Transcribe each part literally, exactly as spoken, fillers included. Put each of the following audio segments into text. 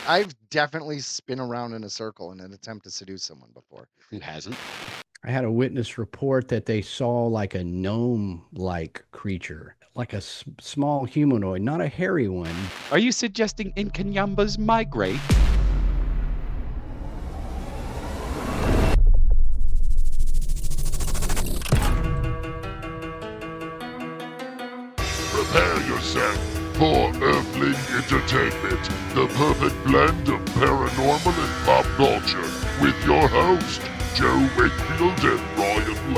I've definitely spin around in a circle in an attempt to seduce someone before. Who hasn't? I had a witness report that they saw like a gnome-like creature, like a s- small humanoid, not a hairy one. Are you suggesting Inkanyambas migrate? Prepare yourself for Earthling Entertainment, the perfect blend of paranormal and pop culture, with your host, Joe Wakefield and Ryan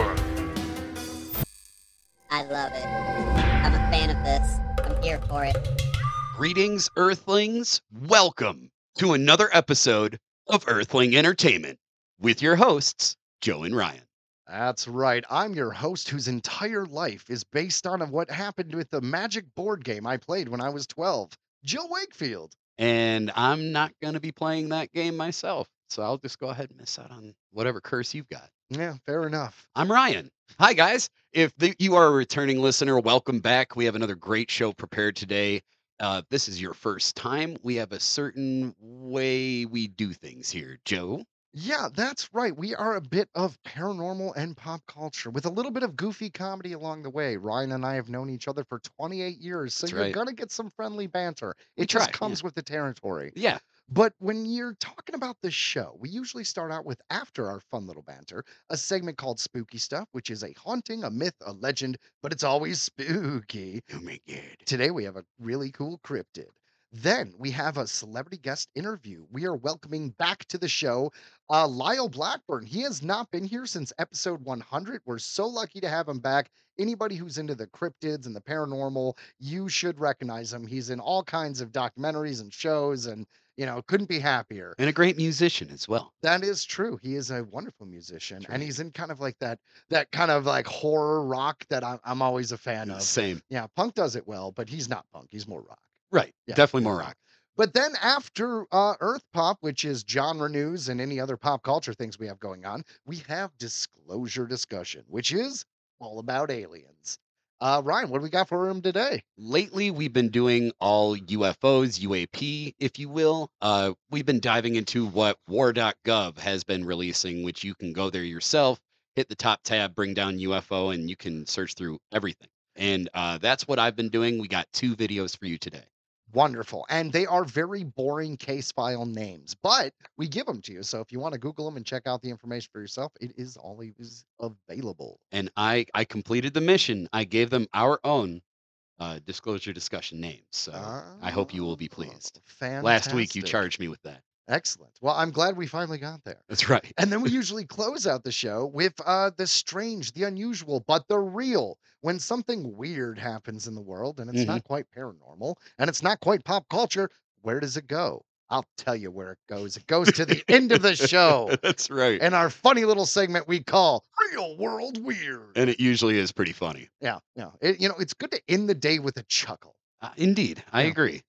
Lang. I love it. I'm a fan of this. I'm here for it. Greetings, Earthlings. Welcome to another episode of Earthling Entertainment with your hosts, Joe and Ryan. That's right. I'm your host whose entire life is based on what happened with the Magic board game I played when I was twelve, Joe Wakefield. And I'm not going to be playing that game myself, so I'll just go ahead and miss out on whatever curse you've got. Yeah, fair enough. I'm Ryan. Hi, guys. If the, you are a returning listener, welcome back. We have another great show prepared today. Uh, if this is your first time, we have a certain way we do things here. Joe? Yeah, that's right. We are a bit of paranormal and pop culture with a little bit of goofy comedy along the way. Ryan and I have known each other for twenty-eight years, so That's you're right. going to get some friendly banter. We It just try, comes with the territory. Yeah. But when you're talking about the show, we usually start out with, after our fun little banter, a segment called Spooky Stuff, which is a haunting, a myth, a legend, but it's always spooky. Oh my God. Today we have a really cool cryptid. Then we have a celebrity guest interview. We are welcoming back to the show uh, Lyle Blackburn. He has not been here since episode one hundred. We're so lucky to have him back. Anybody who's into the cryptids and the paranormal, you should recognize him. He's in all kinds of documentaries and shows, and you know, couldn't be happier. And a great musician as well. That is true. He is a wonderful musician, That's and right. he's in kind of like that that kind of like horror rock that I'm, I'm always a fan of. Same. Yeah, punk does it well, but he's not punk. He's more rock. Right. Yeah, Definitely yeah. more rock. But then after uh, Earth Pop, which is genre news and any other pop culture things we have going on, we have Disclosure Discussion, which is all about aliens. Uh, Ryan, what do we got for him today? Lately, we've been doing all U F Os, U A P, if you will. Uh, we've been diving into what war dot gov has been releasing, which you can go there yourself, hit the top tab, bring down U F O, and you can search through everything. And uh, that's what I've been doing. We got two videos for you today. Wonderful. And they are very boring case file names, but we give them to you. So if you want to Google them and check out the information for yourself, it is always available. And I, I completed the mission. I gave them our own uh, disclosure discussion names. So I hope you will be pleased. Fantastic. Last week, you charged me with that. Excellent. Well, I'm glad we finally got there. That's right. And then we usually close out the show with uh, the strange, the unusual, but the real. When something weird happens in the world and it's Mhm. not quite paranormal and it's not quite pop culture, where does it go? I'll tell you where it goes. It goes to the end of the show. That's right. And our funny little segment we call Real World Weird. And it usually is pretty funny. Yeah, yeah. It, you know, it's good to end the day with a chuckle. Uh, indeed. I Yeah. agree.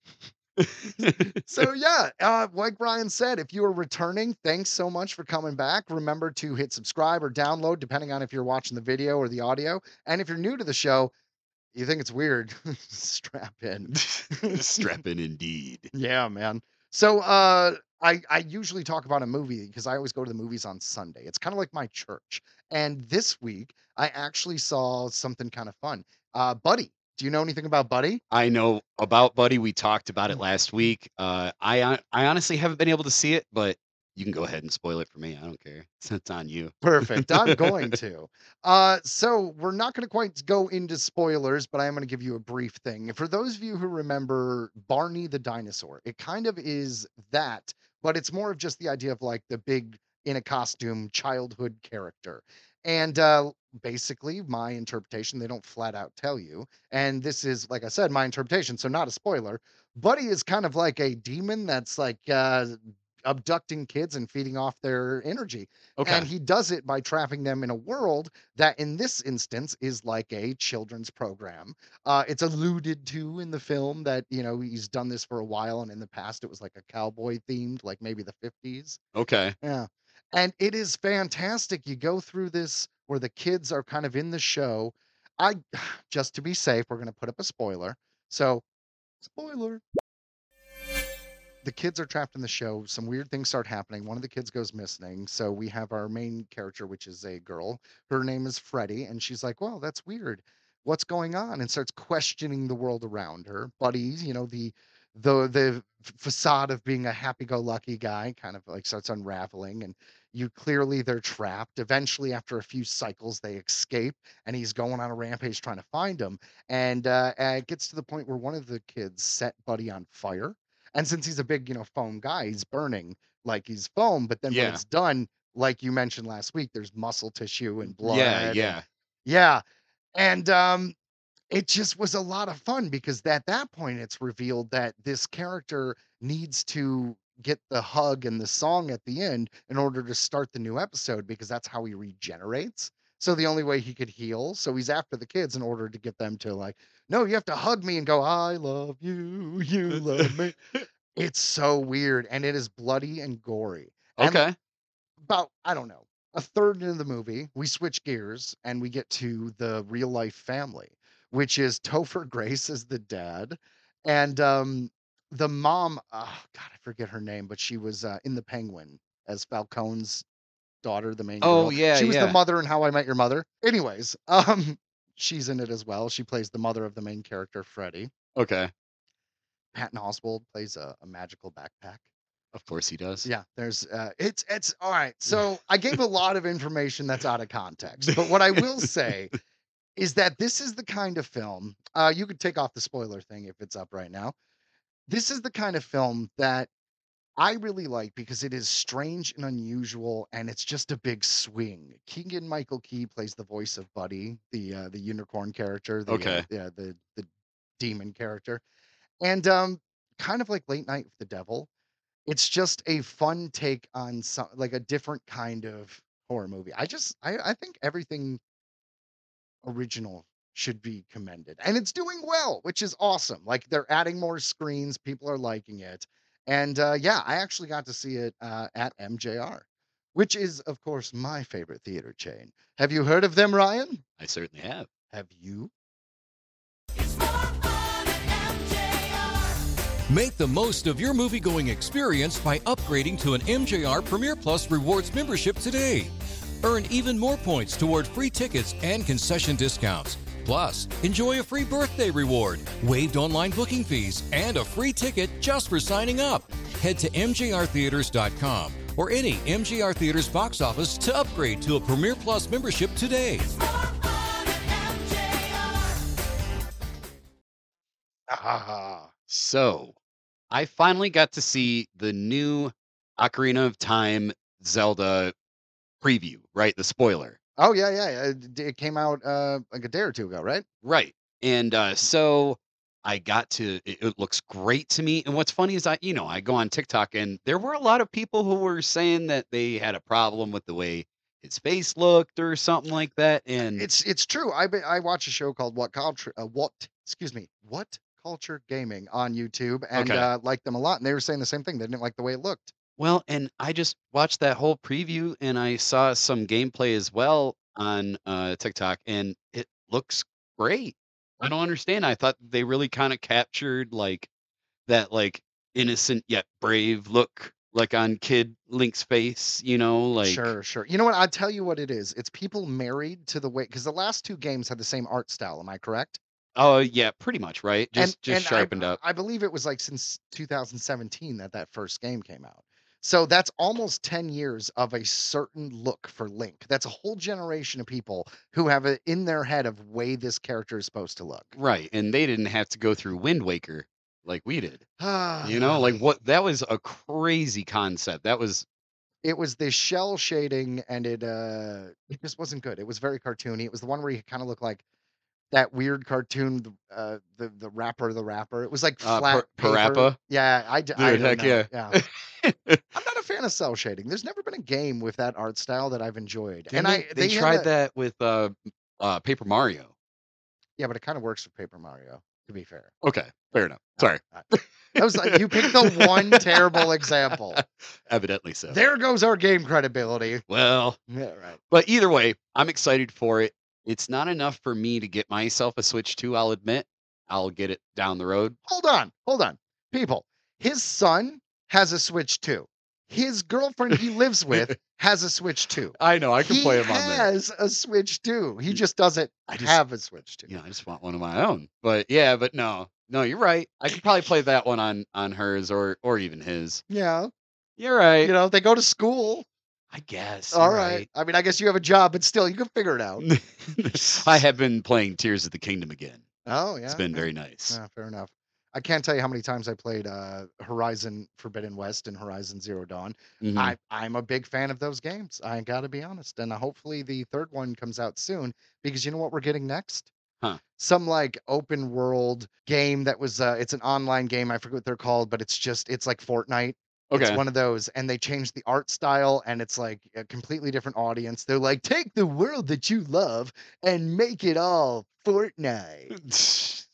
So yeah, uh, like Brian said, if you are returning, thanks so much for coming back. Remember to hit subscribe or download, depending on if you're watching the video or the audio. And if you're new to the show, you think it's weird, strap in. Strap in indeed. Yeah, man. So uh, I I usually talk about a movie because I always go to the movies on Sunday. It's kind of like my church. And this week I actually saw something kind of fun. Uh, Buddy. Do you know anything about Buddy? I know about Buddy. We talked about it last week. Uh, I hon- I honestly haven't been able to see it, but you can go ahead and spoil it for me. I don't care. It's on you. Perfect. I'm going to. Uh, so we're not going to quite go into spoilers, but I am going to give you a brief thing. For those of you who remember Barney the dinosaur, it kind of is that, but it's more of just the idea of like the big in a costume childhood character. And uh, basically, my interpretation, they don't flat out tell you. And this is, like I said, my interpretation, so not a spoiler. Buddy is kind of like a demon that's like uh, abducting kids and feeding off their energy. Okay. And he does it by trapping them in a world that, in this instance, is like a children's program. Uh, it's alluded to in the film that, you know, he's done this for a while. And in the past, it was like a cowboy themed, like maybe the fifties. Okay. Yeah. And it is fantastic. You go through this where the kids are kind of in the show. I, just to be safe, we're going to put up a spoiler. So, spoiler. the kids are trapped in the show. Some weird things start happening. One of the kids goes missing. So we have our main character, which is a girl. Her name is Freddie, and she's like, "Well, that's weird. What's going on?" And starts questioning the world around her. Buddy, you know, the the the f- facade of being a happy-go-lucky guy kind of like starts unraveling, and you clearly they're trapped. Eventually, after a few cycles, they escape, and he's going on a rampage trying to find them. And uh, uh, it gets to the point where one of the kids set Buddy on fire, and since he's a big, you know, foam guy, he's burning like he's foam. But then when Yeah. it's done, like you mentioned last week, there's muscle tissue and blood. Yeah, and- yeah. yeah. And um, it just was a lot of fun because at that point, it's revealed that this character needs to get the hug and the song at the end in order to start the new episode because that's how he regenerates. So the only way he could heal. So he's after the kids in order to get them to like, no, you have to hug me and go, I love you, you love me. It's so weird, and it is bloody and gory. And Okay. about, I don't know, a third into the movie, we switch gears and we get to the real life family, which is Topher Grace as the dad. And um, the mom, oh, God, I forget her name, but she was uh, in The Penguin as Falcone's daughter, the main Oh, girl. yeah, She was the yeah. mother in How I Met Your Mother. Anyways, um, she's in it as well. She plays the mother of the main character, Freddie. Okay. Patton Oswalt plays a, a magical backpack. Of course he does. Yeah, there's uh it's it's all right. So I gave a lot of information that's out of context, but what I will say is that this is the kind of film, uh you could take off the spoiler thing if it's up right now. This is the kind of film that I really like because it is strange and unusual, and it's just a big swing. Keegan Michael Key plays the voice of Buddy, the uh, the unicorn character, the uh, Okay. yeah, the the demon character. And um kind of like Late Night with the Devil, it's just a fun take on some like a different kind of horror movie. I just I, I think everything original should be commended. And it's doing well, which is awesome. Like they're adding more screens, people are liking it. And uh yeah, I actually got to see it uh at M J R, which is of course my favorite theater chain. Have you heard of them, Ryan? I certainly have. Have you? Make the most of your movie-going experience by upgrading to an M J R Premier Plus Rewards membership today. Earn even more points toward free tickets and concession discounts. Plus, enjoy a free birthday reward, waived online booking fees, and a free ticket just for signing up. Head to M J R theaters dot com or any M J R Theaters box office to upgrade to a Premier Plus membership today. Ah, So, I finally got to see the new Ocarina of Time Zelda preview, right? The spoiler. oh yeah, yeah. yeah. It, it came out uh like a day or two ago, right? Right. And uh, so I got to, it, it looks great to me. And what's funny is I, you know, I go on TikTok and there were a lot of people who were saying that they had a problem with the way his face looked or something like that. And It's it's true. I be- I watch a show called What Culture uh, What excuse me What Culture Gaming on YouTube, and Okay. uh, liked them a lot. And they were saying the same thing. They didn't like the way it looked. well, and I just watched that whole preview and I saw some gameplay as well on uh, TikTok and it looks great. I don't understand. I thought they really kind of captured like that like innocent yet brave look like on kid Link's face, you know, like Sure, sure. You know what? I'll tell you what it is. It's people married to the way because the last two games had the same art style. Am I correct? oh yeah, pretty much, right? Just just and sharpened I, up. I believe it was like since two thousand seventeen that that first game came out. So that's almost ten years of a certain look for Link. That's a whole generation of people who have it in their head of way this character is supposed to look. Right. And they didn't have to go through Wind Waker like we did. Ah, You know, like what that was a crazy concept. That was it was the shell shading, and it uh it just wasn't good. It was very cartoony. It was the one where he kind of looked like that weird cartoon, the uh the the rapper, the rapper. It was like uh flat Par- paper. Parappa. Yeah, I, d- I Dude, don't heck know. yeah. Yeah. I'm not a fan of cell shading. There's never been a game with that art style that I've enjoyed. Didn't and they, I they had tried a- that with uh uh Paper Mario. Yeah, but it kind of works with Paper Mario, to be fair. Okay, fair enough. Sorry. That was like you picked the one terrible example. Evidently so. There goes our game credibility. Well, Yeah, right. but either way, I'm excited for it. It's not enough for me to get myself a Switch two, I'll admit. I'll get it down the road. Hold on, hold on. People, his son has a Switch too. His girlfriend he lives with has a Switch too. I know. I can He play him on there. has a Switch too. He just doesn't I just- have a Switch too. You know, I just want one of my own. But yeah, but no, no, you're right. I could probably play that one on on hers or or even his. Yeah. You're right. You know, they go to school. I guess. All you're right. I mean, I guess you have a job, but still, you can figure it out. right. I have been playing Tears of the Kingdom again. Oh, yeah. It's been yeah. very nice. Yeah, fair enough. I can't tell you how many times I played uh, Horizon Forbidden West and Horizon Zero Dawn. Mhm. I, I'm a big fan of those games. I got to be honest. And uh, hopefully the third one comes out soon because you know what we're getting next? Huh. Some like open world game that was, uh, it's an online game. I forget what they're called, but it's just, it's like Fortnite. Okay. It's one of those, and they changed the art style, and it's like a completely different audience. They're like, take the world that you love and make it all Fortnite.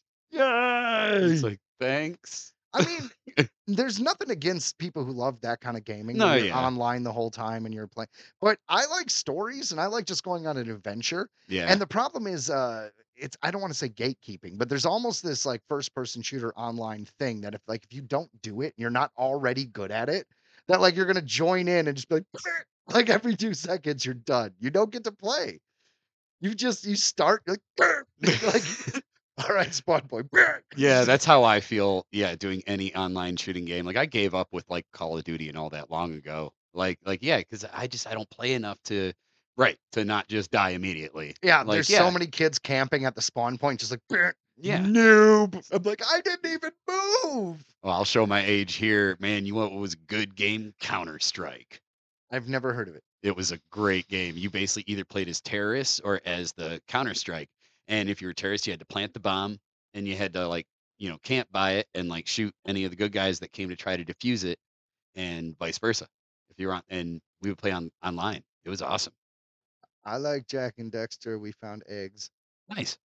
It's like, thanks. I mean, there's nothing against people who love that kind of gaming. No, where you're yeah. online the whole time and you're playing. But I like stories, and I like just going on an adventure. Yeah. And the problem is, uh, it's I don't want to say gatekeeping, but there's almost this like first person shooter online thing that if like if you don't do it and you're not already good at it, that like you're gonna join in and just be like, like every two seconds you're done. You don't get to play. You just you start you're like, like all right, spawn boy. Yeah, that's how I feel. Yeah, doing any online shooting game. Like I gave up with like Call of Duty and all that long ago. Like, like yeah, because I just I don't play enough to, right, to not just die immediately. Yeah, Like, there's yeah. so many kids camping at the spawn point, just like Yeah. noob. I'm like, I didn't even move. Well, I'll show my age here, man. You know what was a good game? Counter Strike. I've never heard of it. It was a great game. You basically either played as terrorists or as the Counter Strike. And if you were a terrorist, you had to plant the bomb and you had to like, you know, camp by it and like shoot any of the good guys that came to try to defuse it and vice versa. If you're on, and we would play on online. It was awesome. I like Jack and Dexter. We found eggs. Nice.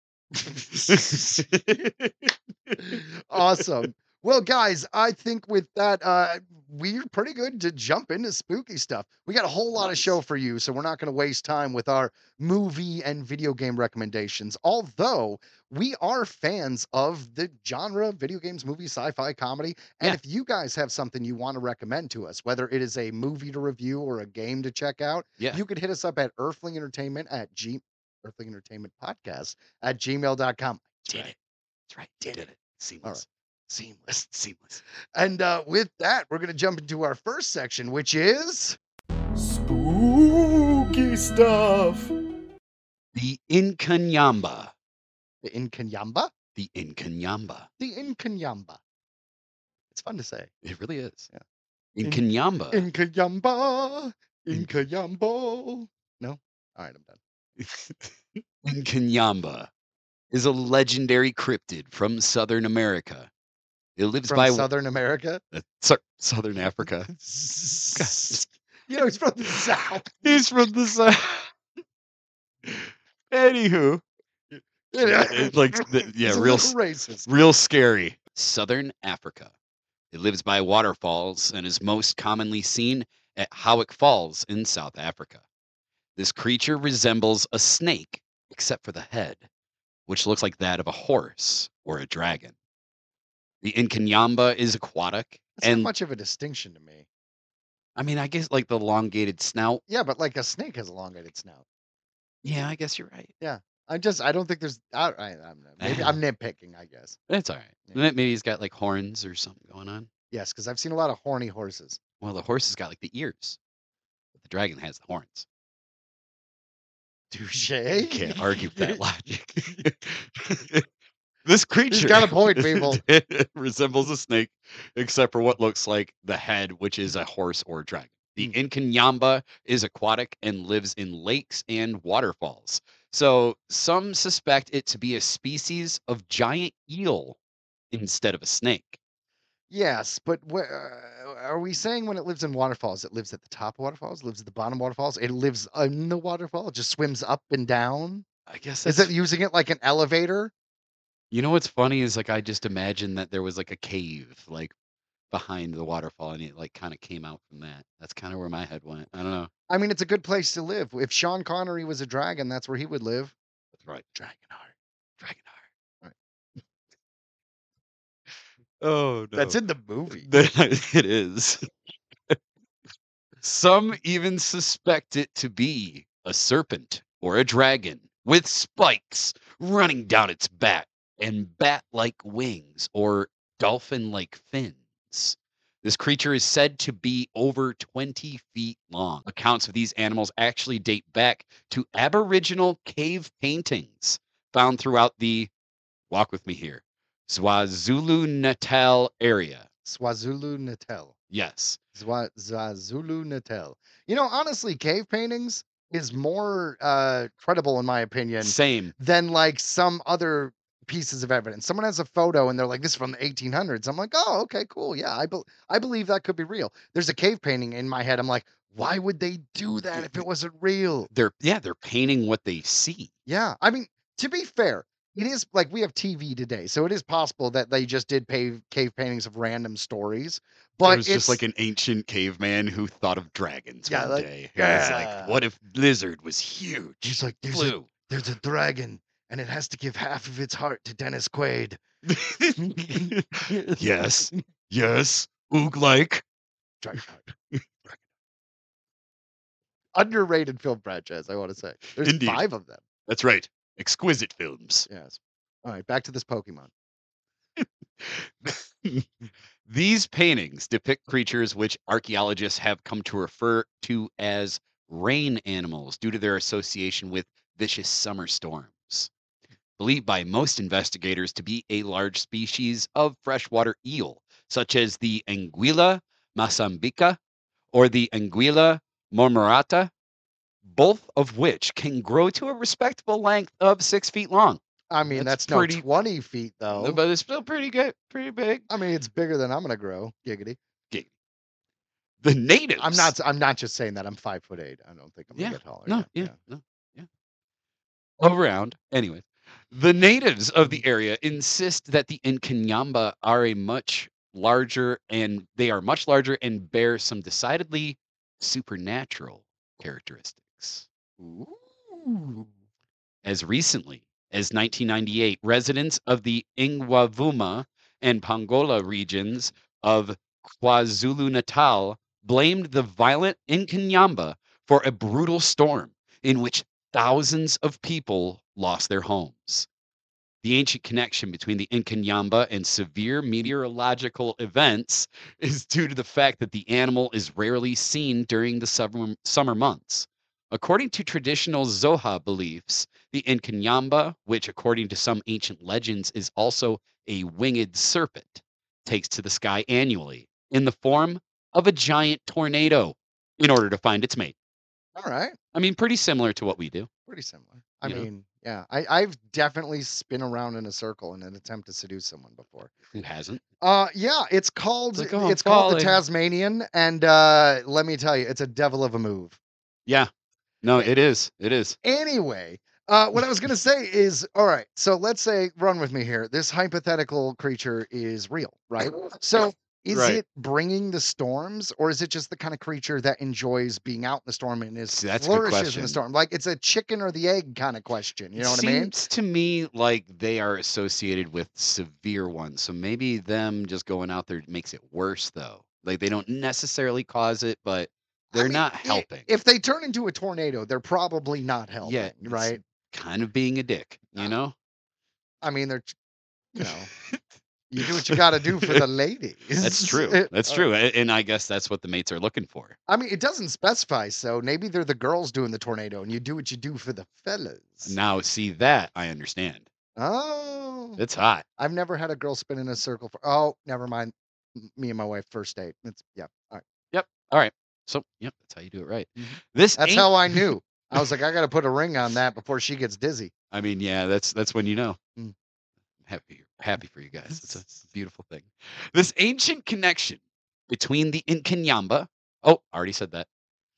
Awesome. Well, guys, I think with that, uh, we're pretty good to jump into spooky stuff. We got a whole lot of Nice. show for you, so we're not going to waste time with our movie and video game recommendations. Although we are fans of the genre video games, movie, sci-fi, comedy. And Yeah. if you guys have something you want to recommend to us, whether it is a movie to review or a game to check out, Yeah. you could hit us up at Earthling Entertainment at G Earthling Entertainment Podcast at gmail dot com. Did it. That's right. Did it. Seamless. Seamless. Seamless. And uh, with that, we're going to jump into our first section, which is Spooky stuff. The Inkanyamba. the Inkanyamba. The Inkanyamba. The Inkanyamba. It's fun to say. It really is. Yeah. In- Inkanyamba. Inkanyamba. Inkanyambo. No? All right, I'm done. Inkanyamba is a legendary cryptid from Southern America. It lives From by Southern America. uh, Sou- Southern Africa. You know, he's from the South. He's from the South. Anywho, it, like the, yeah, He's a real little s- racist. real scary. Southern Africa. It lives by waterfalls and is most commonly seen at Howick Falls in South Africa. This creature resembles a snake, except for the head, which looks like that of a horse or a dragon. The Inkanyamba is aquatic, That's not and much of a distinction to me. I mean, I guess like the elongated snout. Yeah, but like a snake has a elongated snout. Yeah, I guess you're right. I just, I don't think there's, I, I, I'm, maybe I'm nitpicking, I guess. It's all right. Yeah. May- Maybe he's got like horns or something going on. Yes, because I've seen a lot of horny horses. Well, the horse has got like the ears, but the dragon has the horns. Touche. You can't argue with that logic. This creature got a point, people. resembles a snake, except for what looks like the head, which is a horse or a dragon. The Hmm. Inkanyamba is aquatic and lives in lakes and waterfalls. So some suspect it to be a species of giant eel instead of a snake. Yes, but wh- uh, are we saying when it lives in waterfalls, it lives at the top of waterfalls, lives at the bottom of waterfalls, it lives in the waterfall, it just swims up and down? I guess Is that's, it using it like an elevator? you know what's funny is like I just imagined that there was like a cave like behind the waterfall and it like kind of came out from that. That's kind of where my head went. I don't know. I mean, it's a good place to live. If Sean Connery was a dragon, that's where he would live. That's right. Dragonheart. Dragonheart. Oh That's no. in the movie. It is. Some even suspect it to be a serpent or a dragon with spikes running down its back and bat-like wings or dolphin-like fins. This creature is said to be over twenty feet long. Accounts of these animals actually date back to Aboriginal cave paintings found throughout the, walk with me here, KwaZulu-Natal area. Swazulu Natal. Yes. Zwa- Zwazulu Natal. You know, honestly, cave paintings is more uh, credible, in my opinion, Same. than like some other pieces of evidence. Someone has a photo and they're like, "This is from the eighteen hundreds." I'm like, "Oh, okay, cool. Yeah, I, be- I believe that could be real." There's a cave painting in my head. I'm like, why would they do that if it wasn't real? They're yeah, they're painting what they see. Yeah, I mean, to be fair, it is like we have T V today, so it is possible that they just did pave cave paintings of random stories. But It was it's just like an ancient caveman who thought of dragons Yeah, one like, day. He was like, yeah. what if lizard was huge? He's like, there's a, Blue. there's a dragon, and it has to give half of its heart to Dennis Quaid. Yes. Yes. Oog like. Dragon heart. Underrated film franchise, I want to say. There's Indeed. five of them. That's right. Exquisite films. Yes. All right, back to this Pokemon. These paintings depict creatures which archaeologists have come to refer to as rain animals due to their association with vicious summer storms. Believed by most investigators to be a large species of freshwater eel, such as the Anguilla mosambica or the Anguilla marmorata, both of which can grow to a respectable length of six feet long. I mean, That's that's, pretty- no twenty feet, though. But it's still pretty good, pretty big. I mean, it's bigger than I'm going to grow. Giggity. The natives. I'm not I'm not just saying that. I'm five foot eight. I don't think I'm going Yeah. to get taller. No, yeah, yeah, no, yeah. Around, anyway. The natives of the area insist that the Nkanyamba are a much larger and they are much larger and bear some decidedly supernatural characteristics. Ooh. As recently as nineteen ninety-eight, residents of the Ingwavuma and Pongola regions of KwaZulu-Natal blamed the violent Nkanyamba for a brutal storm in which thousands of people lost their homes. The ancient connection between the Nkanyamba and severe meteorological events is due to the fact that the animal is rarely seen during the summer, summer months. According to traditional Zoha beliefs, the Nkanyamba, which according to some ancient legends is also a winged serpent, takes to the sky annually in the form of a giant tornado in order to find its mate. All right. I mean, pretty similar to what we do. Pretty similar. I You know? mean, yeah. I, I've definitely spin around in a circle in an attempt to seduce someone before. Who hasn't? Uh yeah, it's called It's like, oh, I'm it's called the falling. Tasmanian, and uh let me tell you, it's a devil of a move. Yeah. No, it is. It is. Anyway, uh, what I was going to say is, all right, so let's say, run with me here. This hypothetical creature is real, right? So is Right. it bringing the storms, or is it just the kind of creature that enjoys being out in the storm and is See, that's a good flourishes in question. the storm? Like it's a chicken or the egg kind of question. You know what I mean? Seems to me like they are associated with severe ones. So maybe them just going out there makes it worse, though. Like they don't necessarily cause it, but I they're mean, not i- helping. If they turn into a tornado, they're probably not helping, Yeah, it's right? kind of being a dick, you Uh, know? I mean, they're, you know, you do what you got to do for the ladies. That's true. It- That's uh, true. A- And I guess that's what the mates are looking for. I mean, it doesn't specify, so maybe they're the girls doing the tornado, and you do what you do for the fellas. Now, see that I understand. Oh, It's hot. I've never had a girl spin in a circle for. Oh, never mind. M- Me and my wife first date. It's yeah. All right. All right. So, yep, that's how you do it right. Mhm. This That's ain't- how I knew. I was like, I got to put a ring on that before she gets dizzy. I mean, yeah, that's that's when you know. Mm. Happy happy for you guys. It's a beautiful thing. This ancient connection between the Nkanyamba. Oh, already said that.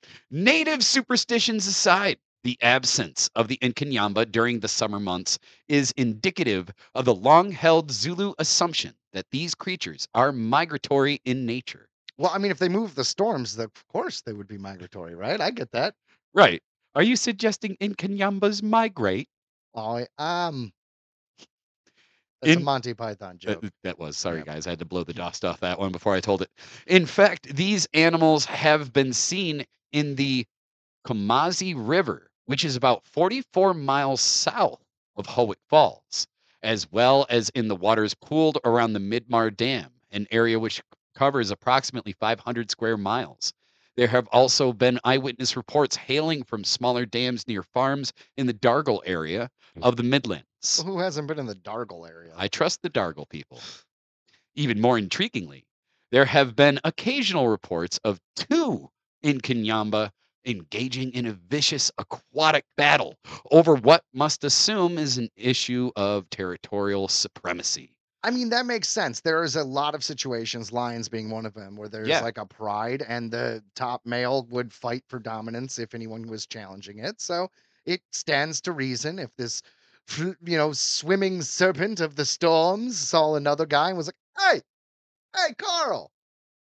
Native superstitions aside, the absence of the Nkanyamba during the summer months is indicative of the long-held Zulu assumption that these creatures are migratory in nature. Well, I mean, if they move the storms, then of course they would be migratory, right? I get that. Right. Are you suggesting Nkanyambas migrate? I um, That's a In- Monty Python joke. That, that was. Sorry, Yep. guys. I had to blow the dust off that one before I told it. In fact, these animals have been seen in the Comazi River, which is about forty-four miles south of Howick Falls, as well as in the waters pooled around the Midmar Dam, an area which covers approximately five hundred square miles. There have also been eyewitness reports hailing from smaller dams near farms in the Dargle area of the Midlands. Well, who hasn't been in the Dargle area? I trust the Dargle people. Even more intriguingly, there have been occasional reports of two in Kinyamba engaging in a vicious aquatic battle over what must assume is an issue of territorial supremacy. I mean, that makes sense. There is a lot of situations, lions being one of them, where there's Yeah. like a pride and the top male would fight for dominance if anyone was challenging it. So it stands to reason if this, fl- you know, swimming serpent of the storms saw another guy and was like, hey, hey, Carl,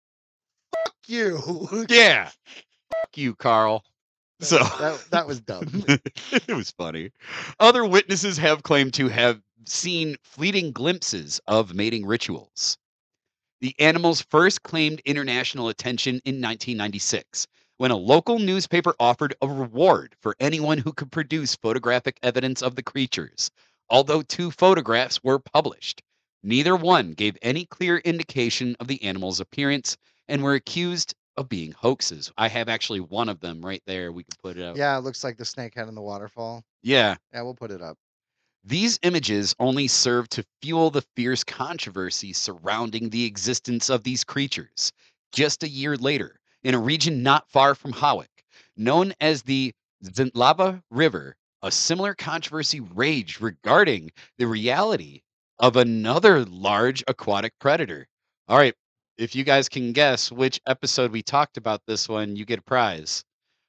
fuck you. Yeah. Fuck you, Carl. So that, that was dumb. it was funny. Other witnesses have claimed to have seen fleeting glimpses of mating rituals. The animals first claimed international attention in nineteen ninety-six when a local newspaper offered a reward for anyone who could produce photographic evidence of the creatures. Although two photographs were published, neither one gave any clear indication of the animal's appearance and were accused of being hoaxes. I have actually one of them right there. We can put it up. Yeah, it looks like the snake head in the waterfall. Yeah. Yeah, we'll put it up. These images only serve to fuel the fierce controversy surrounding the existence of these creatures. Just a year later, in a region not far from Howick, known as the Zintlava River, a similar controversy raged regarding the reality of another large aquatic predator. All right, if you guys can guess which episode we talked about this one, you get a prize.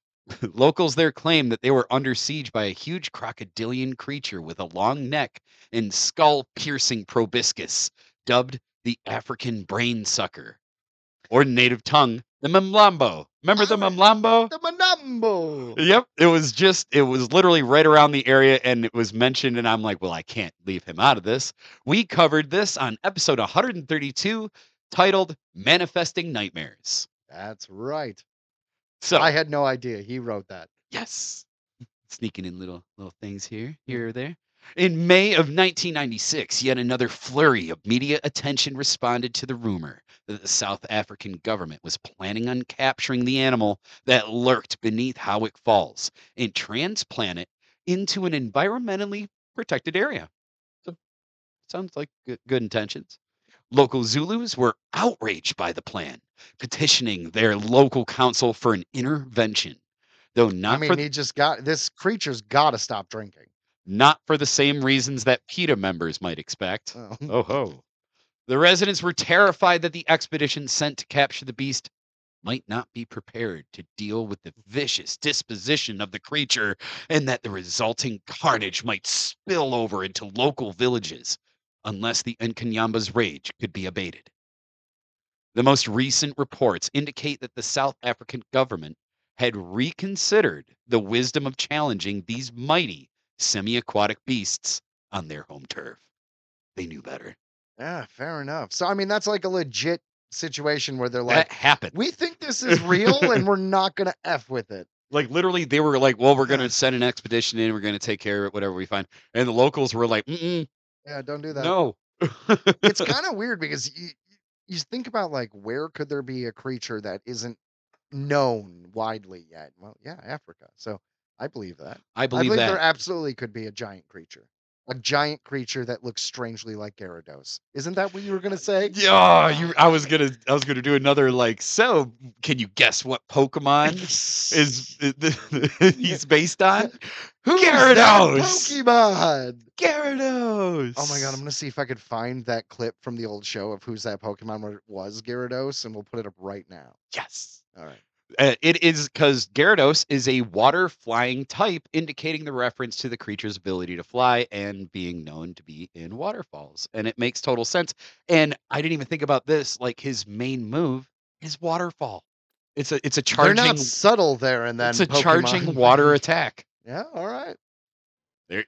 Locals there claim that they were under siege by a huge crocodilian creature with a long neck and skull-piercing proboscis, dubbed the African brain sucker, or native tongue, the Mamlambo. Remember the Ah, Mamlambo? The Manambo. Yep, it was just, it was literally right around the area and it was mentioned, and I'm like, well, I can't leave him out of this. We covered this on episode one hundred thirty-two, titled Manifesting Nightmares. That's right. So, I had no idea he wrote that. yes, sneaking in little little things here, here or there. In May of nineteen ninety-six, yet another flurry of media attention responded to the rumor that the South African government was planning on capturing the animal that lurked beneath Howick Falls and transplant it into an environmentally protected area. So, sounds like good, good intentions. Local Zulus were outraged by the plan, petitioning their local council for an intervention, though not I mean, for he just got this creature's got to stop drinking. not for the same reasons that PETA members might expect. Oh. Oh ho. The residents were terrified that the expedition sent to capture the beast might not be prepared to deal with the vicious disposition of the creature and that the resulting carnage might spill over into local villages unless the Nkanyamba's rage could be abated. The most recent reports indicate that the South African government had reconsidered the wisdom of challenging these mighty semi-aquatic beasts on their home turf. They knew better. Yeah, fair enough. So, I mean, that's like a legit situation where they're like, That happened. we think this is real and we're not going to F with it. Like literally, they were like, "Well, we're going to send an expedition in. We're going to take care of it, whatever we find." And the locals were like, Mm-mm, Yeah, don't do that. "No." It's kind of weird because you, you think about like, where could there be a creature that isn't known widely yet? Well, yeah, Africa. So I believe that. I I believe believe that. there absolutely could be a giant creature. A giant creature that looks strangely like Gyarados. Isn't that what you were going to say? Yeah, you. I was gonna. I was gonna do another like. So, can you guess what Pokemon is he's based on? Who's Gyarados! that Pokemon? Gyarados. Oh my god, I'm gonna see if I could find that clip from the old show of Who's That Pokemon where it was Gyarados, and we'll put it up right now. Yes. All right. Uh, it is because Gyarados is a water flying type, indicating the reference to the creature's ability to fly and being known to be in waterfalls. And it makes total sense. And I didn't even think about this. Like his main move is waterfall. It's a it's a charging. They're not subtle there, and then It's a Pokemon. charging water attack. Yeah. All right.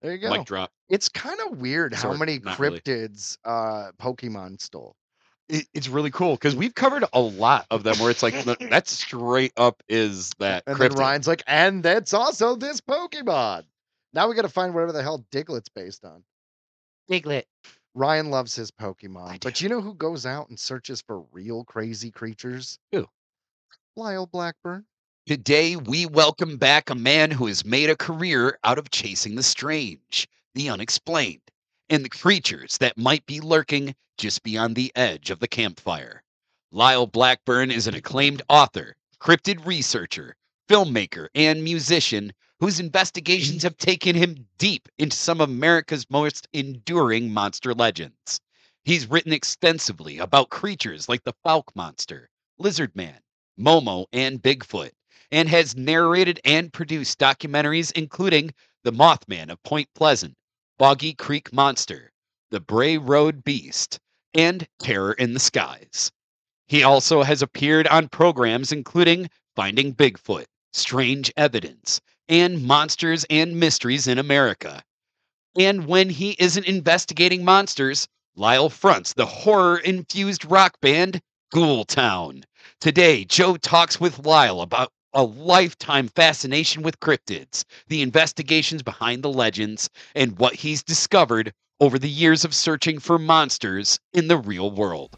There you go. Mic drop. It's kind of weird how Sort, many not really. cryptids uh Pokemon stole. It, it's really cool because we've covered a lot of them where it's like th- that straight up is that And then cryptid. Ryan's like, and that's also this Pokemon. Now we got to find whatever the hell Diglett's based on. Diglett. Ryan loves his I Pokemon, do. but you know who goes out and searches for real crazy creatures? Who? Lyle Blackburn. Today, we welcome back a man who has made a career out of chasing the strange, the unexplained, and the creatures that might be lurking just beyond the edge of the campfire. Lyle Blackburn is an acclaimed author, cryptid researcher, filmmaker, and musician whose investigations have taken him deep into some of America's most enduring monster legends. He's written extensively about creatures like the Fouke Monster, Lizard Man, Momo, and Bigfoot, and has narrated and produced documentaries including The Mothman of Point Pleasant, Boggy Creek Monster, The Bray Road Beast, and Terror in the Skies. He also has appeared on programs including Finding Bigfoot, Strange Evidence, and Monsters and Mysteries in America. And when he isn't investigating monsters, Lyle fronts the horror-infused rock band Ghoul Town. Today, Joe talks with Lyle about a lifetime fascination with cryptids, the investigations behind the legends, and what he's discovered over the years of searching for monsters in the real world.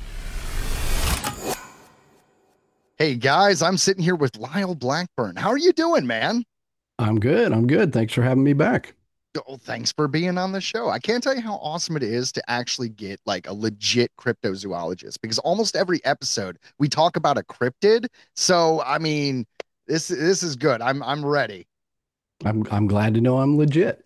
Hey guys, I'm sitting here with Lyle Blackburn. How are you doing, man? I'm good. I'm good. Thanks for having me back. Oh, thanks for being on the show. I can't tell you how awesome it is to actually get like a legit cryptozoologist, because almost every episode we talk about a cryptid. So, I mean, this this is good. I'm I'm ready. I'm I'm glad to know I'm legit.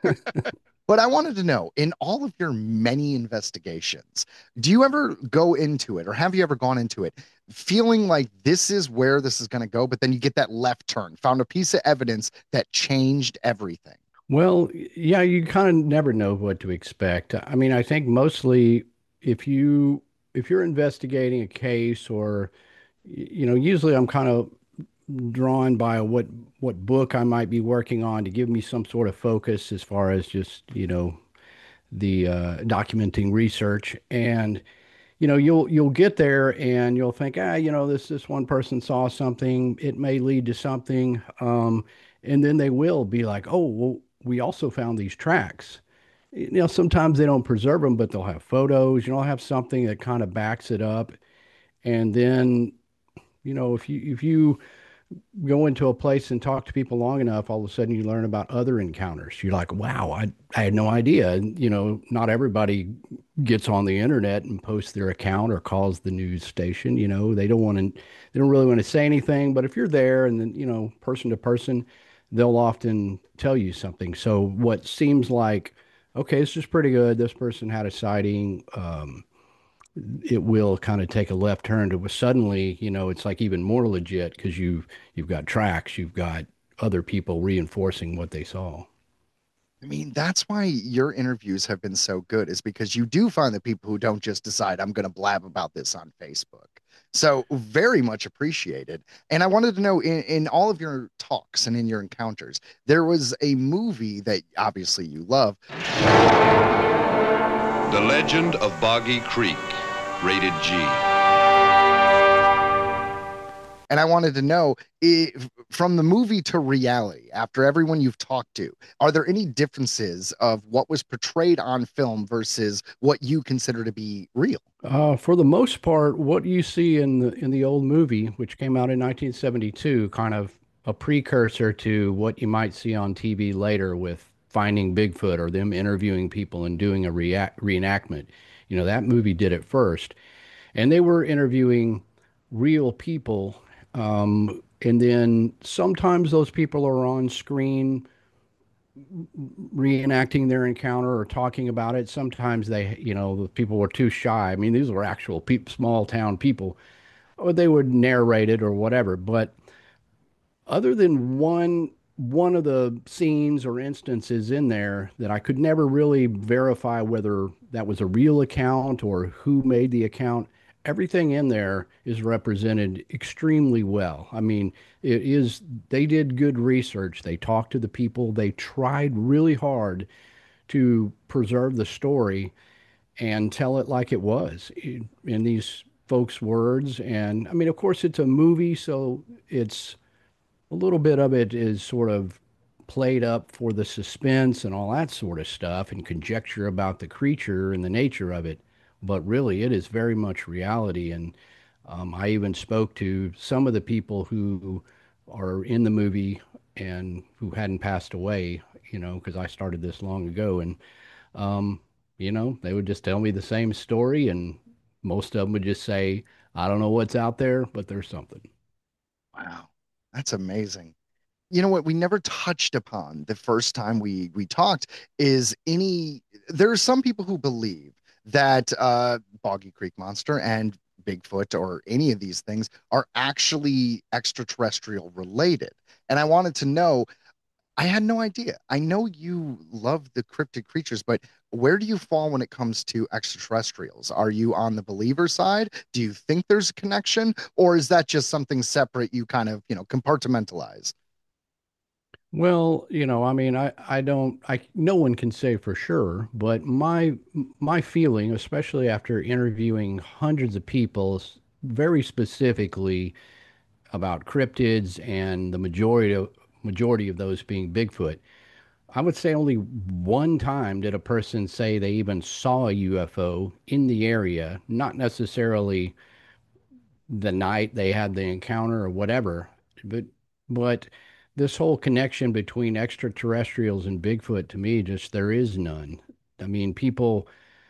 But I wanted to know, in all of your many investigations, do you ever go into it, or have you ever gone into it feeling like this is where this is going to go, but then you get that left turn, found a piece of evidence that changed everything? Well, yeah, you kind of never know what to expect. I mean, I think mostly if you if you're investigating a case, or y- you know, usually I'm kind of drawn by what what book I might be working on to give me some sort of focus as far as just, you know, the uh, documenting research. And you know, you'll you'll get there and you'll think, ah, you know, this this one person saw something, it may lead to something, um, and then they will be like, oh, well, we also found these tracks. You know, sometimes they don't preserve them, but they'll have photos. You know, have something that kind of backs it up. And then, you know, if you if you go into a place and talk to people long enough, all of a sudden you learn about other encounters. You're like, wow, I, I had no idea. And, you know, not everybody gets on the internet and posts their account or calls the news station. You know, they don't want to, they don't really want to say anything. But if you're there and then, you know, person to person, they'll often tell you something. So what seems like, okay, this is pretty good. This person had a sighting. Um, it will kind of take a left turn to suddenly, you know, it's like even more legit because you've you've got tracks, you've got other people reinforcing what they saw. I mean, that's why your interviews have been so good, is because you do find the people who don't just decide, I'm going to blab about this on Facebook. So very much appreciated. And I wanted to know, in, in all of your talks and in your encounters, there was a movie that obviously you love. The Legend of Boggy Creek, rated G. And I wanted to know, if, from the movie to reality, after everyone you've talked to, are there any differences of what was portrayed on film versus what you consider to be real? Uh, for the most part, what you see in the in the old movie, which came out in nineteen seventy-two, kind of a precursor to what you might see on T V later with Finding Bigfoot or them interviewing people and doing a rea- reenactment. You know, that movie did it first. And they were interviewing real people. Um, and then sometimes those people are on screen reenacting their encounter or talking about it. Sometimes they, you know, the people were too shy. I mean, these were actual peop small town people, or they would narrate it or whatever. But other than one one of the scenes or instances in there that I could never really verify whether that was a real account or who made the account, everything in there is represented extremely well. I mean, it is, they did good research. They talked to the people. They tried really hard to preserve the story and tell it like it was in, in these folks' words. And I mean, of course, it's a movie, so it's a little bit of it is sort of played up for the suspense and all that sort of stuff and conjecture about the creature and the nature of it. But really, it is very much reality. And um, I even spoke to some of the people who are in the movie and who hadn't passed away, you know, because I started this long ago. And, um, you know, they would just tell me the same story. And most of them would just say, I don't know what's out there, but there's something. Wow, that's amazing. You know what we never touched upon the first time we we talked is any there are some people who believe that uh Boggy Creek Monster and Bigfoot or any of these things are actually extraterrestrial related. And I wanted to know, I had no idea. I know you love the cryptid creatures, but where do you fall when it comes to extraterrestrials? Are you on the believer side? Do you think there's a connection, or is that just something separate you kind of, you know, compartmentalize? Well, you know, I mean, I, I don't, I, no one can say for sure, but my, my feeling, especially after interviewing hundreds of people, s- very specifically about cryptids and the majority of, majority of those being Bigfoot, I would say only one time did a person say they even saw a U F O in the area, not necessarily the night they had the encounter or whatever. But but this whole connection between extraterrestrials and Bigfoot to me just there is none. I mean, people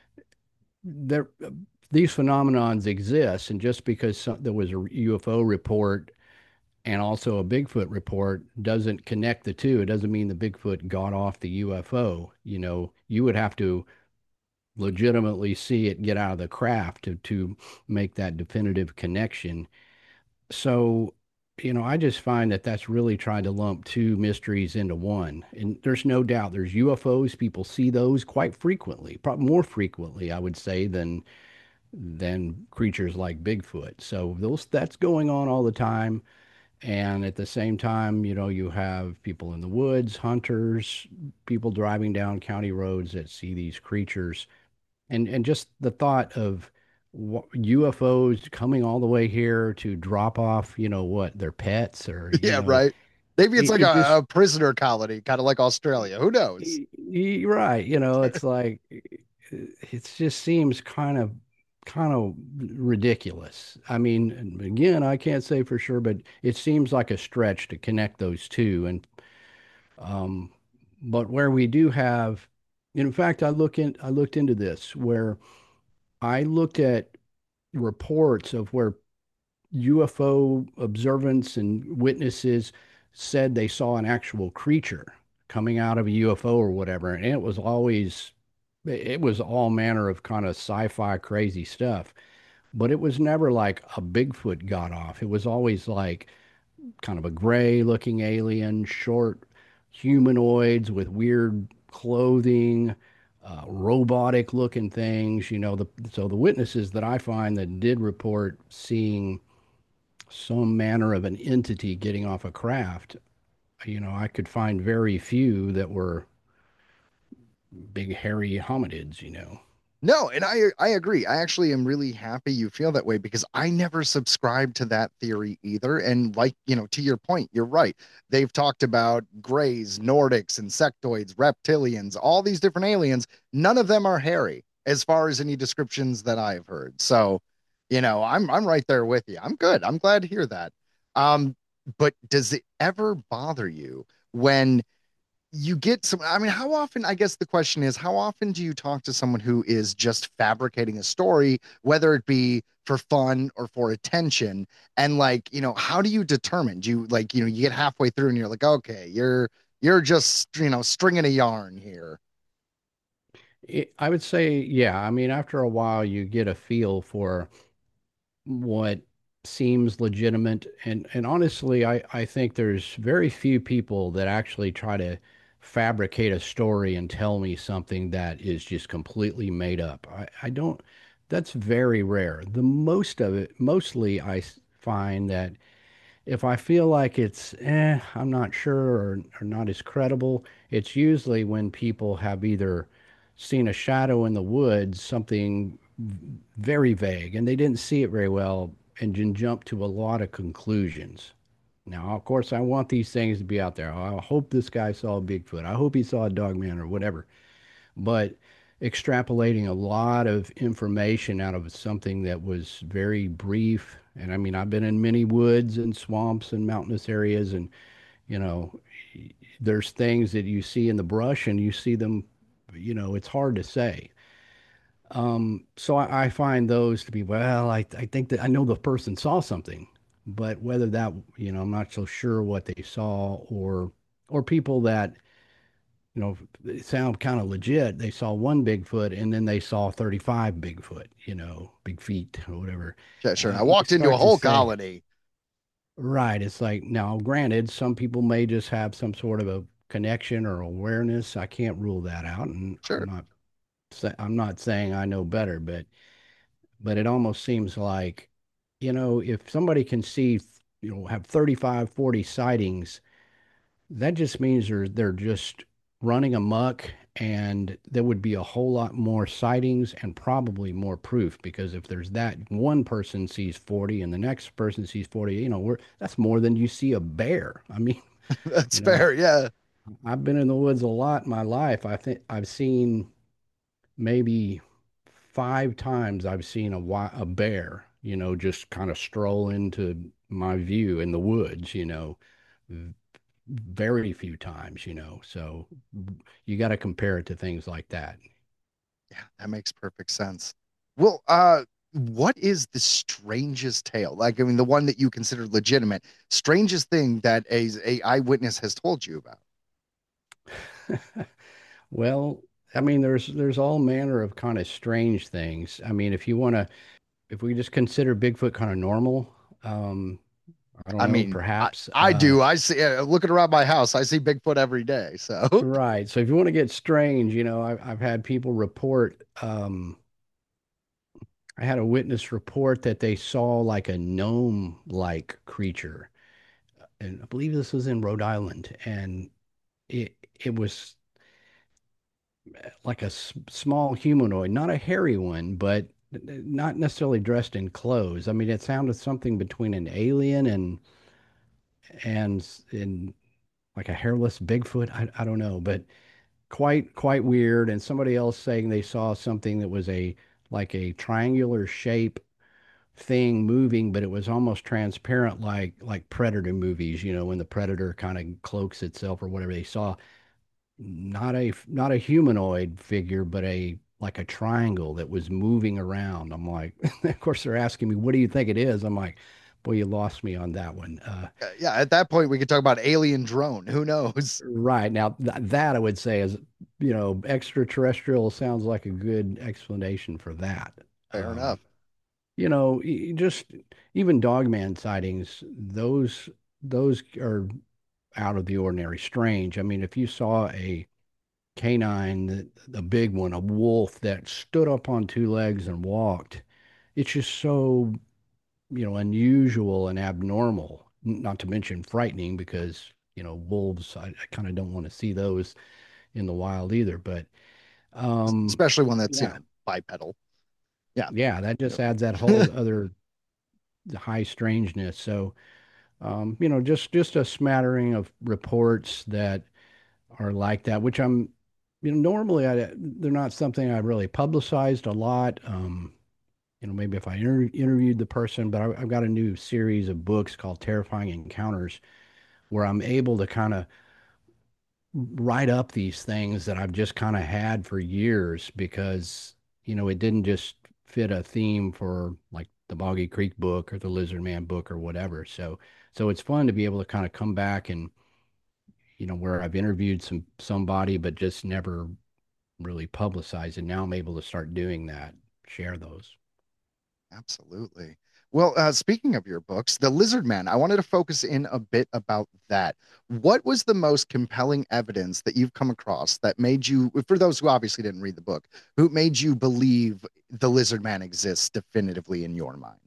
there these phenomenons exist, and just because some, there was a U F O report and also a Bigfoot report doesn't connect the two. It doesn't mean the Bigfoot got off the U F O. You know, you would have to legitimately see it get out of the craft to to make that definitive connection. So, you know, I just find that that's really trying to lump two mysteries into one. And there's no doubt there's U F Os. People see those quite frequently, probably more frequently, I would say, than than creatures like Bigfoot. So those that's going on all the time. And at the same time, you know, you have people in the woods, hunters, people driving down county roads that see these creatures and and just the thought of U F Os coming all the way here to drop off, you know, what, their pets or, you Yeah, know, right. Maybe it's it, like it a, just, a prisoner colony, kind of like Australia. Who knows? y- y- right, you know, it's like, it just seems kind of, kind of ridiculous. I mean, and again, I can't say for sure, but it seems like a stretch to connect those two. And, um, but where we do have, in fact, I look in, I looked into this where I looked at reports of where U F O observants and witnesses said they saw an actual creature coming out of a U F O or whatever. And it was always, it was all manner of kind of sci-fi crazy stuff. But it was never like a Bigfoot got off. It was always like kind of a gray looking alien, short humanoids with weird clothing, uh, robotic looking things. You know, the so the witnesses that I find that did report seeing some manner of an entity getting off a craft, you know, I could find very few that were big hairy hominids, you know. No, and I I agree. I actually am really happy you feel that way because I never subscribed to that theory either. And like, you know, to your point, you're right. They've talked about grays, Nordics, insectoids, reptilians, all these different aliens. None of them are hairy as far as any descriptions that I've heard. So, you know, I'm I'm right there with you. I'm good. I'm glad to hear that. Um, but does it ever bother you when you get some, I mean, how often, I guess the question is, how often do you talk to someone who is just fabricating a story, whether it be for fun or for attention? And like, you know, how do you determine? Do you like, you know, you get halfway through and you're like, okay, you're you're just, you know, stringing a yarn here. It, I would say, yeah. I mean, after a while, you get a feel for what seems legitimate. And and honestly, I, I think there's very few people that actually try to fabricate a story and tell me something that is just completely made up. I, I don't, That's very rare. The most of it, mostly I s- find that if I feel like it's, eh, I'm not sure or, or not as credible, it's usually when people have either seen a shadow in the woods, something v- very vague, and they didn't see it very well and then jump to a lot of conclusions. Now, of course, I want these things to be out there. I hope this guy saw a Bigfoot. I hope he saw a dog man or whatever. But extrapolating a lot of information out of something that was very brief. And I mean, I've been in many woods and swamps and mountainous areas, and you know, there's things that you see in the brush and you see them, you know, it's hard to say. Um, so I, I find those to be, well, I, I think that I know the person saw something, but whether that, you know, I'm not so sure what they saw, or or people that you know, they sound kind of legit. They saw one Bigfoot and then they saw thirty-five Bigfoot, you know, big feet or whatever. Yeah, sure. Uh, I you walked into a start to whole say, colony. right. It's like, now, granted, some people may just have some sort of a connection or awareness. I can't rule that out. And I'm Sure. not, sa- I'm not saying I know better, but, but it almost seems like, you know, if somebody can see, you know, have thirty-five, forty sightings, that just means they're they're just running amok, and there would be a whole lot more sightings and probably more proof, because if there's that one person sees forty and the next person sees forty, you know, we're that's more than you see a bear. I mean, That's you know, fair. Yeah. I've been in the woods a lot in my life. I think I've seen maybe five times I've seen a wi- a bear, you know, just kind of stroll into my view in the woods, you know, very few times, you know. So you got to compare it to things like that. Yeah, that makes perfect sense. Well, uh, what is the strangest tale? Like, I mean, the one that you consider legitimate, strangest thing that a, a eyewitness has told you about? Well, I mean, there's there's all manner of kind of strange things. I mean, if you want to, if we just consider Bigfoot kind of normal, um, I don't I know, mean, I, perhaps. I Uh, do. I see, uh, looking around my house, I see Bigfoot every day. So, right. So if you want to get strange, you know, I've I've had people report. Um, I had a witness report that they saw like a gnome-like creature, and I believe this was in Rhode Island, and it it was like a s- small humanoid, not a hairy one, but not necessarily dressed in clothes. I mean, it sounded something between an alien and and in like a hairless Bigfoot. I, I don't know, but quite quite weird. And somebody else saying they saw something that was a like a triangular shape thing moving, but it was almost transparent, like like Predator movies, you know, when the Predator kind of cloaks itself or whatever. They saw not a not a humanoid figure, but a like a triangle that was moving around. I'm like, of course they're asking me, what do you think it is? I'm like, boy, you lost me on that one. Uh, uh, yeah, at that point, we could talk about alien drone. Who knows? right now, th that I would say is, you know, extraterrestrial sounds like a good explanation for that. Fair Um, enough. you know, y- just even dogman sightings, those those are out of the ordinary, strange. I mean, if you saw a canine, the, the big one, a wolf that stood up on two legs and walked. It's just so, you know, unusual and abnormal, not to mention frightening, because, you know, wolves, I, I kind of don't want to see those in the wild either. But um, Especially one that's, you yeah, know, bipedal. Yeah. yeah, that just Yep. adds that whole other high strangeness. So, um, you know, just just a smattering of reports that are like that, which I'm, you know, normally I, they're not something I really publicized a lot. Um, you know, maybe if I inter interviewed the person, but I, I've got a new series of books called Terrifying Encounters, where I'm able to kind of write up these things that I've just kind of had for years, because, you know, it didn't just fit a theme for like the Boggy Creek book or the Lizard Man book or whatever. So, so it's fun to be able to kind of come back and, you know, where I've interviewed some somebody but just never really publicized, and now I'm able to start doing that, share those. Absolutely. Well, uh, speaking of your books, The Lizard Man, I wanted to focus in a bit about that. What was the most compelling evidence that you've come across that made you, for those who obviously didn't read the book, who made you believe the Lizard Man exists definitively in your mind?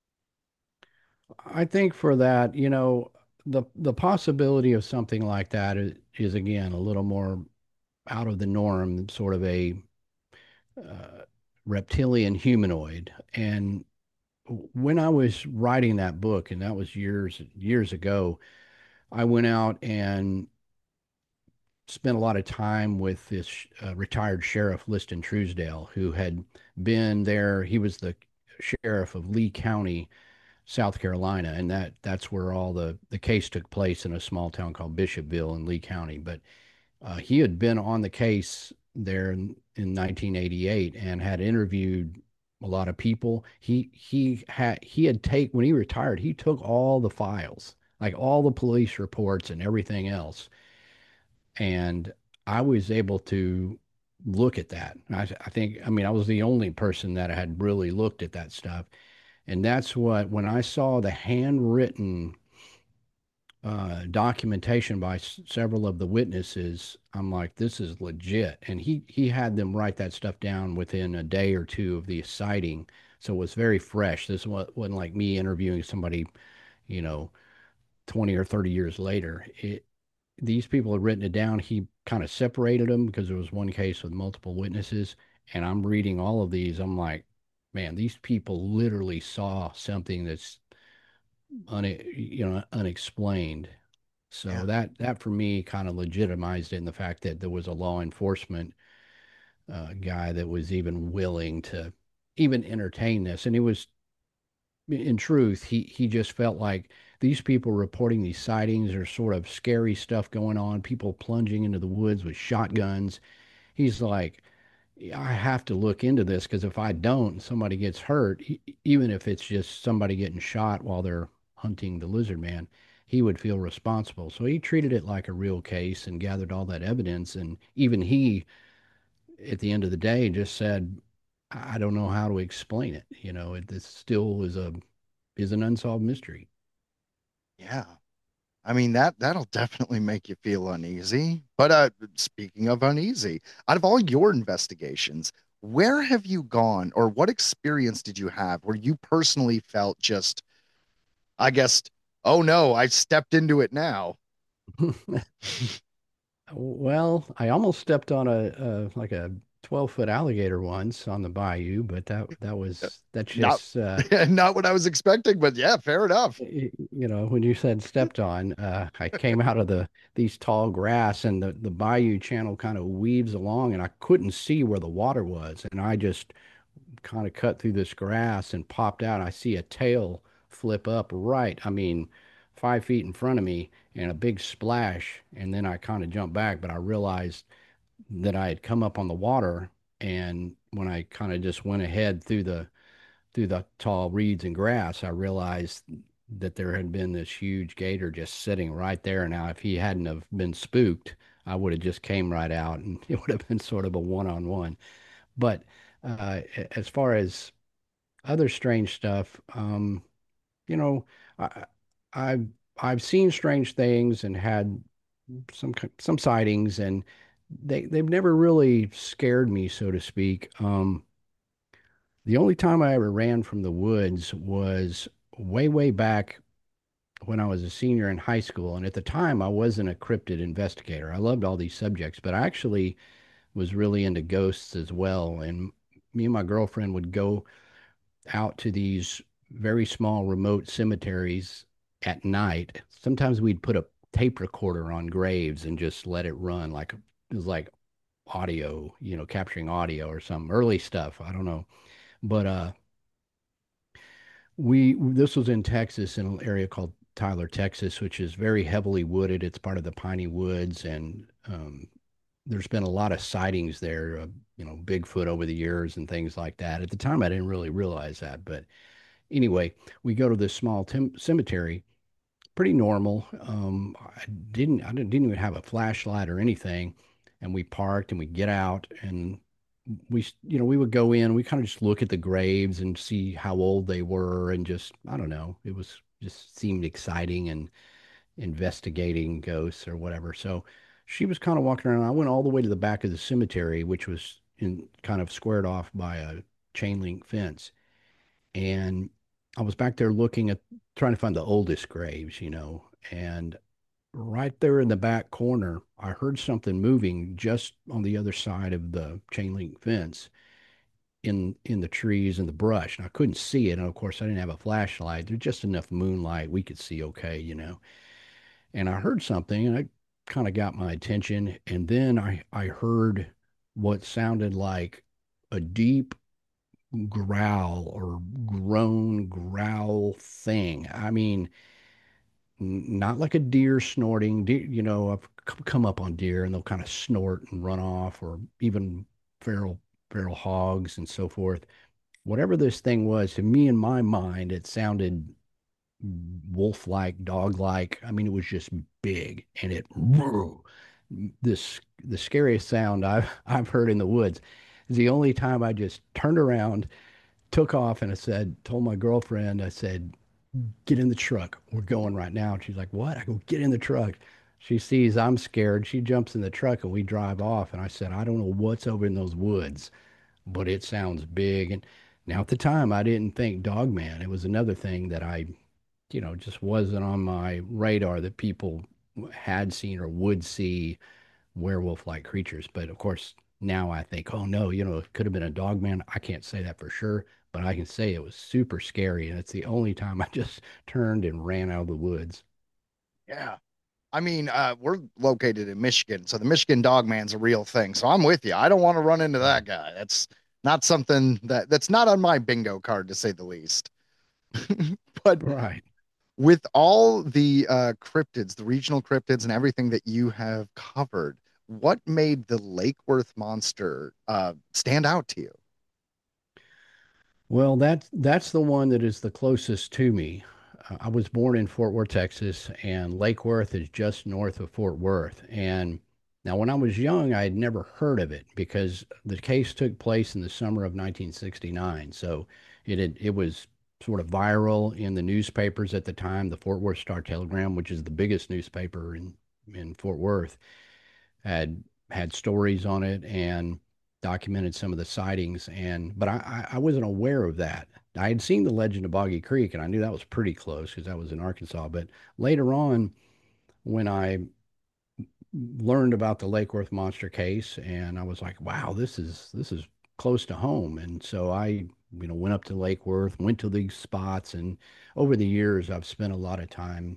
I think for that, you know, the the possibility of something like that is, is again a little more out of the norm, sort of a uh, reptilian humanoid. And when I was writing that book, and that was years years ago, I went out and spent a lot of time with this uh, retired sheriff, Liston Truesdale, who had been there. He was the sheriff of Lee County, South Carolina, and that that's where all the the case took place in a small town called Bishopville in Lee County. But uh, he had been on the case there in, in nineteen eighty-eight and had interviewed a lot of people. He he had he had take when he retired, he took all the files, like all the police reports and everything else, and I was able to look at that. I, I think, I mean, I was the only person that had really looked at that stuff. And that's what, when I saw the handwritten uh, documentation by s- several of the witnesses, I'm like, this is legit. And he he had them write that stuff down within a day or two of the sighting, so it was very fresh. This wa- wasn't like me interviewing somebody, you know, twenty or thirty years later. It These people had written it down. He kind of separated them because there was one case with multiple witnesses, and I'm reading all of these. I'm like, man, these people literally saw something that's un, you know unexplained. So Yeah. that that for me kind of legitimized it in the fact that there was a law enforcement uh, guy that was even willing to even entertain this, and he was, in truth, he he just felt like these people reporting these sightings are sort of scary stuff going on, people plunging into the woods with shotguns. He's like, I have to look into this because if I don't, somebody gets hurt, e- even if it's just somebody getting shot while they're hunting the lizard man, he would feel responsible. So he treated it like a real case and gathered all that evidence. And even he, at the end of the day, just said, I don't know how to explain it. You know, it, it still is a is an unsolved mystery. Yeah. I mean that that'll definitely make you feel uneasy. But uh speaking of uneasy, out of all your investigations, where have you gone or what experience did you have where you personally felt just, I guess, oh no, I've stepped into it now. Well, I almost stepped on a, a like a twelve foot alligator once on the bayou, but that that was that's Not just uh, not what I was expecting, but yeah, fair enough. y- you know, when you said stepped on, uh, I came out of the these tall grass and the the bayou channel kind of weaves along, and I couldn't see where the water was, and I just kind of cut through this grass and popped out. I see a tail flip up right, I mean, five feet in front of me, and a big splash, and then I kind of jumped back, but I realized that I had come up on the water, and when I kind of just went ahead through the through the tall reeds and grass, I realized that there had been this huge gator just sitting right there. Now, if he hadn't have been spooked, I would have just came right out, and it would have been sort of a one-on-one. But uh, as far as other strange stuff, um, you know, I, I've I've seen strange things and had some some sightings, and they they've never really scared me, so to speak. Um, the only time I ever ran from the woods was way, way back when I was a senior in high school. And at the time, I wasn't a cryptid investigator. I loved all these subjects, but I actually was really into ghosts as well. And me and my girlfriend would go out to these very small remote cemeteries at night. Sometimes we'd put a tape recorder on graves and just let it run like it was like audio, you know, capturing audio or some early stuff. I don't know. But uh we this was in Texas in an area called Tyler, Texas, which is very heavily wooded. It's part of the Piney Woods, and um there's been a lot of sightings there, uh, you know, Bigfoot over the years and things like that. At the time, I didn't really realize that, but anyway, we go to this small tim cemetery, pretty normal. Um, I didn't, I didn't, didn't even have a flashlight or anything. And we parked and we get out and we, you know, we would go in, we kind of just look at the graves and see how old they were, and just, I don't know, it was just seemed exciting and investigating ghosts or whatever. So she was kind of walking around. I went all the way to the back of the cemetery, which was in kind of squared off by a chain link fence. And I was back there looking at trying to find the oldest graves, you know, and right there in the back corner, I heard something moving just on the other side of the chain link fence in in the trees and the brush. And I couldn't see it. And of course, I didn't have a flashlight. There's just enough moonlight we could see okay, you know. And I heard something and it kind of got my attention. And then I I heard what sounded like a deep growl or groan growl thing. I mean, not like a deer snorting. Deer, you know, I've come up on deer and they'll kind of snort and run off, or even feral feral hogs and so forth. Whatever this thing was, to me in my mind, it sounded wolf-like, dog-like. I mean, it was just big, and it this the scariest sound I've I've heard in the woods. Is the only time I just turned around, took off, and I said, told my girlfriend, I said, get in the truck. We're going right now. And she's like, what? I go, get in the truck. She sees I'm scared. She jumps in the truck and we drive off. And I said, I don't know what's over in those woods, but it sounds big. And now at the time, I didn't think Dogman. It was another thing that I, you know, just wasn't on my radar that people had seen or would see werewolf-like creatures. But of course, now I think, oh no, you know, it could have been a Dogman. I can't say that for sure, but I can say it was super scary. And it's the only time I just turned and ran out of the woods. Yeah. I mean, uh, we're located in Michigan, so the Michigan Dogman's a real thing. So I'm with you. I don't want to run into that guy. That's not something that that's not on my bingo card, to say the least. But Right. with all the uh, cryptids, the regional cryptids, and everything that you have covered, what made the Lake Worth monster uh, stand out to you? Well, that's that's the one that is the closest to me. Uh, I was born in Fort Worth, Texas, and Lake Worth is just north of Fort Worth. And now, when I was young, I had never heard of it because the case took place in the summer of nineteen sixty-nine. So it had, it was sort of viral in the newspapers at the time. The Fort Worth Star Telegram, which is the biggest newspaper in in Fort Worth, had had stories on it and documented some of the sightings. And but I, I wasn't aware of that. I had seen the Legend of Boggy Creek, and I knew that was pretty close because that was in Arkansas. But later on, when I learned about the Lake Worth monster case, and I was like, wow, this is this is close to home. And so I, you know, went up to Lake Worth, went to these spots, and over the years, I've spent a lot of time,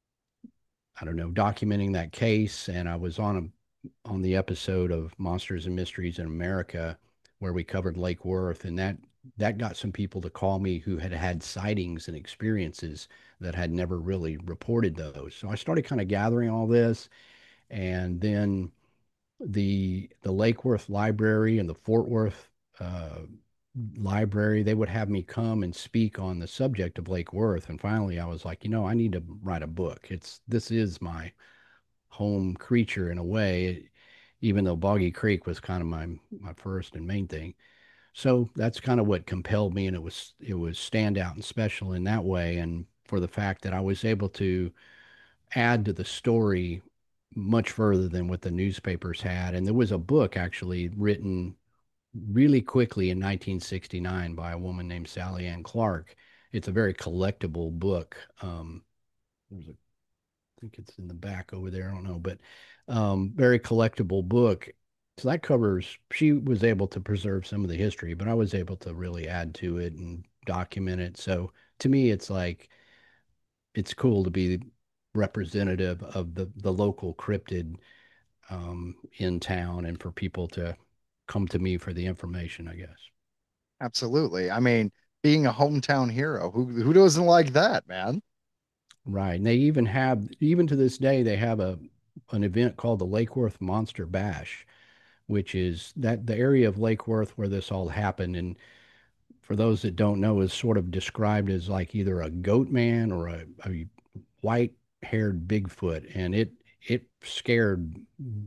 I don't know, documenting that case. And I was on a on the episode of Monsters and Mysteries in America where we covered Lake Worth, and that that got some people to call me who had had sightings and experiences that had never really reported those. So I started kind of gathering all this, and then the the Lake Worth Library and the Fort Worth uh, Library, they would have me come and speak on the subject of Lake Worth. And finally, I was like, you know, I need to write a book. It's this is my home creature in a way, even though Boggy Creek was kind of my my first and main thing. So that's kind of what compelled me, and it was it was standout and special in that way, and for the fact that I was able to add to the story much further than what the newspapers had. And there was a book actually written really quickly in nineteen sixty-nine by a woman named Sally Ann Clark. It's a very collectible book. Um, there's a I think it's in the back over there. I don't know, but um, very collectible book. So that covers, she was able to preserve some of the history, but I was able to really add to it and document it. So to me, it's like, it's cool to be representative of the, the local cryptid um, in town and for people to come to me for the information, I guess. Absolutely. I mean, being a hometown hero, who who doesn't like that, man? Right. And they even have, even to this day, they have a an event called the Lake Worth Monster Bash, which is that the area of Lake Worth where this all happened. And for those that don't know, is sort of described as like either a goat man or a, a white haired Bigfoot. And it it scared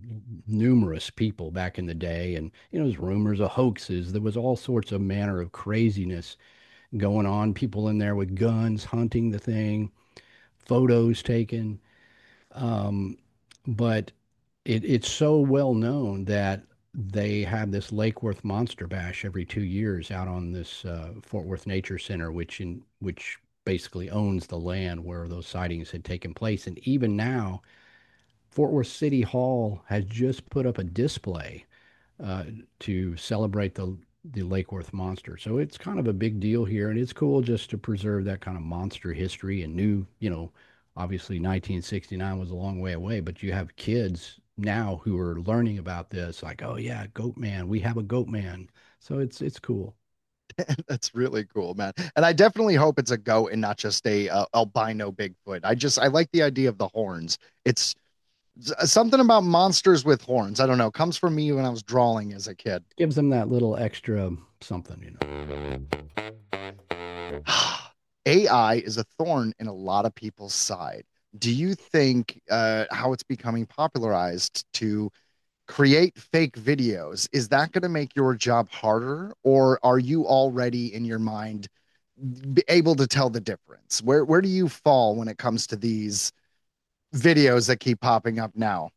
numerous people back in the day, and you know, there's rumors of hoaxes. There was all sorts of manner of craziness going on. People in there with guns hunting the thing, photos taken. Um, but it, it's so well known that they have this Lake Worth Monster Bash every two years out on this uh, Fort Worth Nature Center, which in which basically owns the land where those sightings had taken place. And even now, Fort Worth City Hall has just put up a display uh, to celebrate the the Lake Worth monster. So it's kind of a big deal here, and it's cool just to preserve that kind of monster history and new, you know, obviously nineteen sixty-nine was a long way away, but you have kids now who are learning about this, like, oh yeah, Goat Man, we have a Goat Man. So it's it's cool. That's really cool, man. And I definitely hope it's a goat and not just a uh, albino Bigfoot. I just I like the idea of the horns. It's something about monsters with horns. I don't know. Comes from me when I was drawing as a kid. Gives them that little extra something, you know. A I is a thorn in a lot of people's side. Do you think uh, how it's becoming popularized to create fake videos, is that going to make your job harder, or are you already in your mind able to tell the difference? Where where do you fall when it comes to these videos that keep popping up now?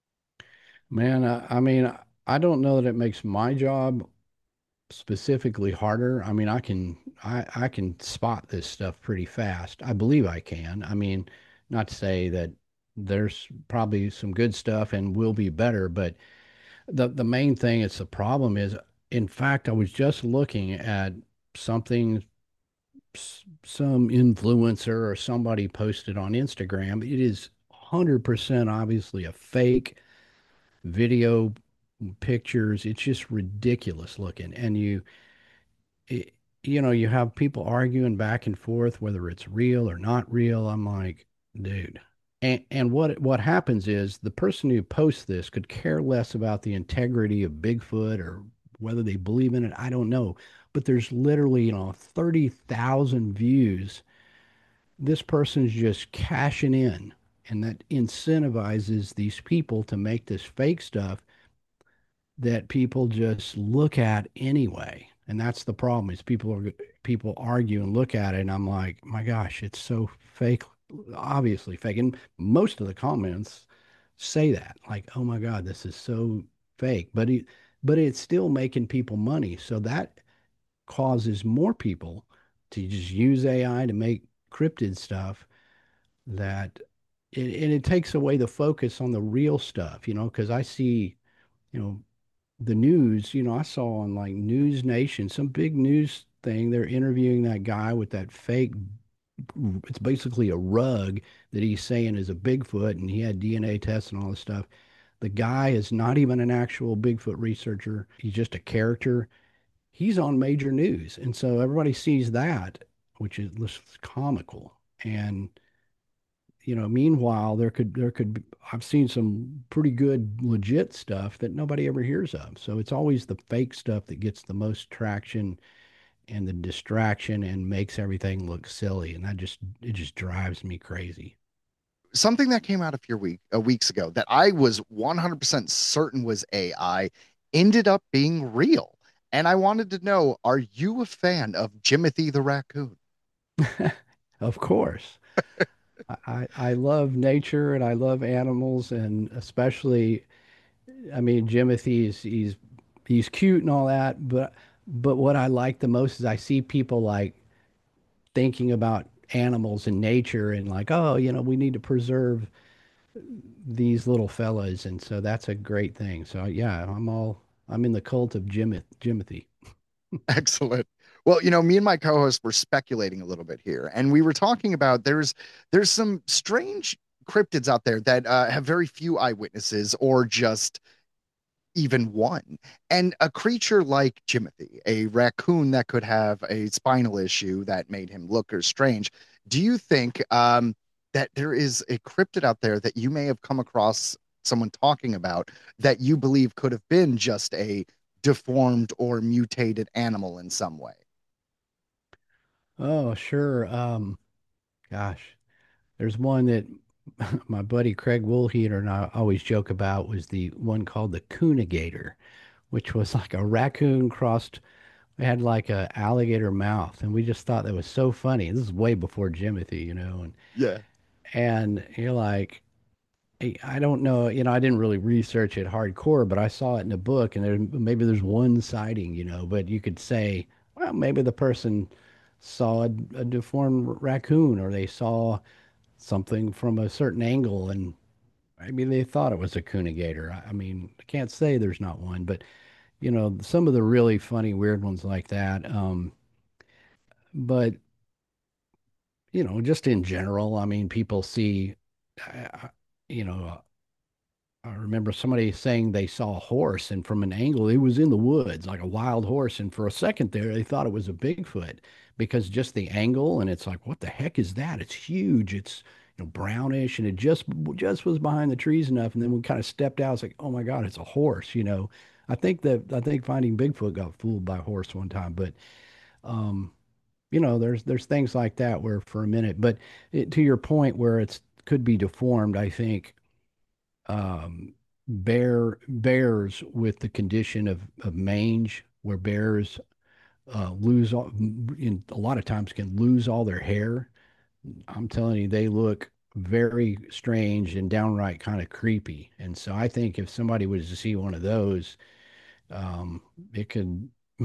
Man, I, I mean, I don't know that it makes my job specifically harder. I mean, I can I I can spot this stuff pretty fast. I believe I can. I mean, not to say that there's probably some good stuff and will be better, but the the main thing is the problem is, in fact, I was just looking at something some influencer or somebody posted on Instagram. It is one hundred percent obviously a fake video, pictures. It's just ridiculous looking. And you, it, you know, you have people arguing back and forth whether it's real or not real. I'm like, dude. And and what what happens is the person who posts this could care less about the integrity of Bigfoot or whether they believe in it. I don't know. But there's literally, you know, thirty thousand views. This person's just cashing in, and that incentivizes these people to make this fake stuff that people just look at anyway. And that's the problem is people are people argue and look at it, and I'm like, my gosh, it's so fake, obviously fake. And most of the comments say that, like, oh my God, this is so fake. But it, but it's still making people money. So that causes more people to just use A I to make cryptid stuff that it, and it takes away the focus on the real stuff, you know, because I see, you know, the news, you know, I saw on like News Nation, some big news thing, they're interviewing that guy with that fake, it's basically a rug that he's saying is a Bigfoot, and he had D N A tests and all this stuff. The guy is not even an actual Bigfoot researcher. He's just a character. He's on major news. And so everybody sees that, which is just comical. And you know, meanwhile, there could there could be, I've seen some pretty good legit stuff that nobody ever hears of. So it's always the fake stuff that gets the most traction and the distraction and makes everything look silly. And that just it just drives me crazy. Something that came out a few week, uh, weeks ago that I was one hundred percent certain was A I ended up being real. And I wanted to know, are you a fan of Jimothy the raccoon? Of course. I, I love nature and I love animals, and especially, I mean, Jimothy is he's he's cute and all that, but but what I like the most is I see people like thinking about animals and nature and like, oh, you know, we need to preserve these little fellas, and so that's a great thing. So yeah, I'm all I'm in the cult of Jimothy. Jimothy. Excellent. Well, you know, me and my co-host were speculating a little bit here, and we were talking about there's there's some strange cryptids out there that uh, have very few eyewitnesses or just even one. And a creature like Jimothy, a raccoon that could have a spinal issue that made him look or strange. Do you think um, that there is a cryptid out there that you may have come across someone talking about that you believe could have been just a deformed or mutated animal in some way? Oh, sure. Um, gosh, there's one that my buddy Craig Woolheater and I always joke about was the one called the Coonigator, which was like a raccoon crossed. It had like a alligator mouth, and we just thought that was so funny. This is way before Jimothy, you know, and Yeah. and you're like, I I don't know, you know, I didn't really research it hardcore, but I saw it in a book, and there maybe there's one sighting, you know, but you could say, well, maybe the person saw a, a deformed raccoon, or they saw something from a certain angle, and maybe they thought it was a coonigator. I, I mean, I can't say there's not one, but you know, some of the really funny, weird ones like that. Um, but you know, just in general, I mean, people see, uh, you know, I remember somebody saying they saw a horse, and from an angle, it was in the woods, like a wild horse. And for a second there, they thought it was a Bigfoot because just the angle, and it's like, what the heck is that? It's huge. It's, you know, brownish, and it just just was behind the trees enough. And then we kind of stepped out. It's like, oh my God, it's a horse. You know, I think that I think Finding Bigfoot got fooled by a horse one time, but um, you know, there's there's things like that where for a minute, but it, to your point where it's could be deformed, I think um, bear bears with the condition of, of mange, where bears uh, lose all, in a lot of times can lose all their hair. I'm telling you, they look very strange and downright kind of creepy. And so I think if somebody was to see one of those, um, it could,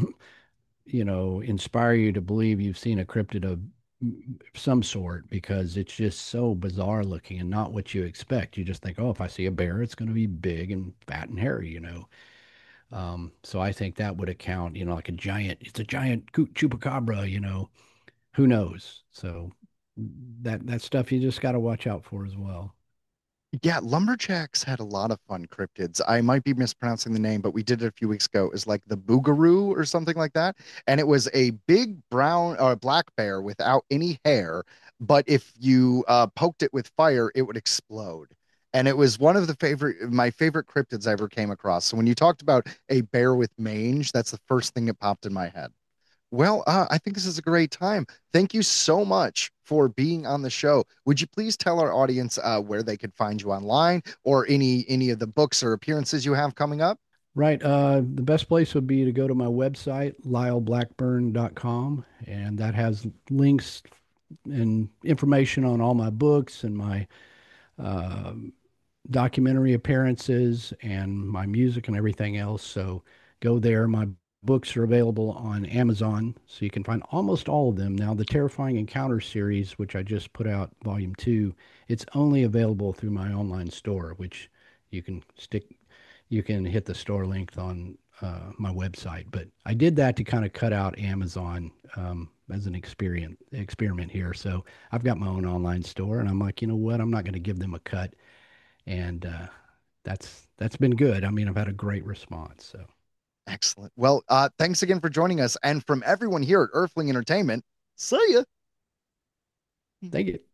you know, inspire you to believe you've seen a cryptid of some sort because it's just so bizarre looking and not what you expect. You just think, oh, if I see a bear, it's going to be big and fat and hairy, you know. Um, so I think that would account, you know, like a giant, it's a giant chupacabra, you know, who knows? So that that stuff you just got to watch out for as well. Yeah, Lumberjacks had a lot of fun cryptids. I might be mispronouncing the name, but we did it a few weeks ago. It was like the Boogaroo or something like that. And it was a big brown or black bear without any hair. But if you uh, poked it with fire, it would explode. And it was one of the favorite, my favorite cryptids I ever came across. So when you talked about a bear with mange, that's the first thing that popped in my head. Well, uh, I think this is a great time. Thank you so much for being on the show. Would you please tell our audience uh, where they could find you online or any any of the books or appearances you have coming up? Right. Uh, the best place would be to go to my website, lyle blackburn dot com, and that has links and information on all my books and my uh, documentary appearances and my music and everything else. So go there. My books are available on Amazon, so you can find almost all of them. Now, the Terrifying Encounters series, which I just put out, volume two, it's only available through my online store, which you can stick, you can hit the store link on uh, my website. But I did that to kind of cut out Amazon um, as an experiment experiment here. So I've got my own online store, and I'm like, you know what? I'm not going to give them a cut, and uh, that's that's been good. I mean, I've had a great response. So. Excellent. Well, uh, thanks again for joining us. And from everyone here at Earthling Entertainment, see ya. Thank you.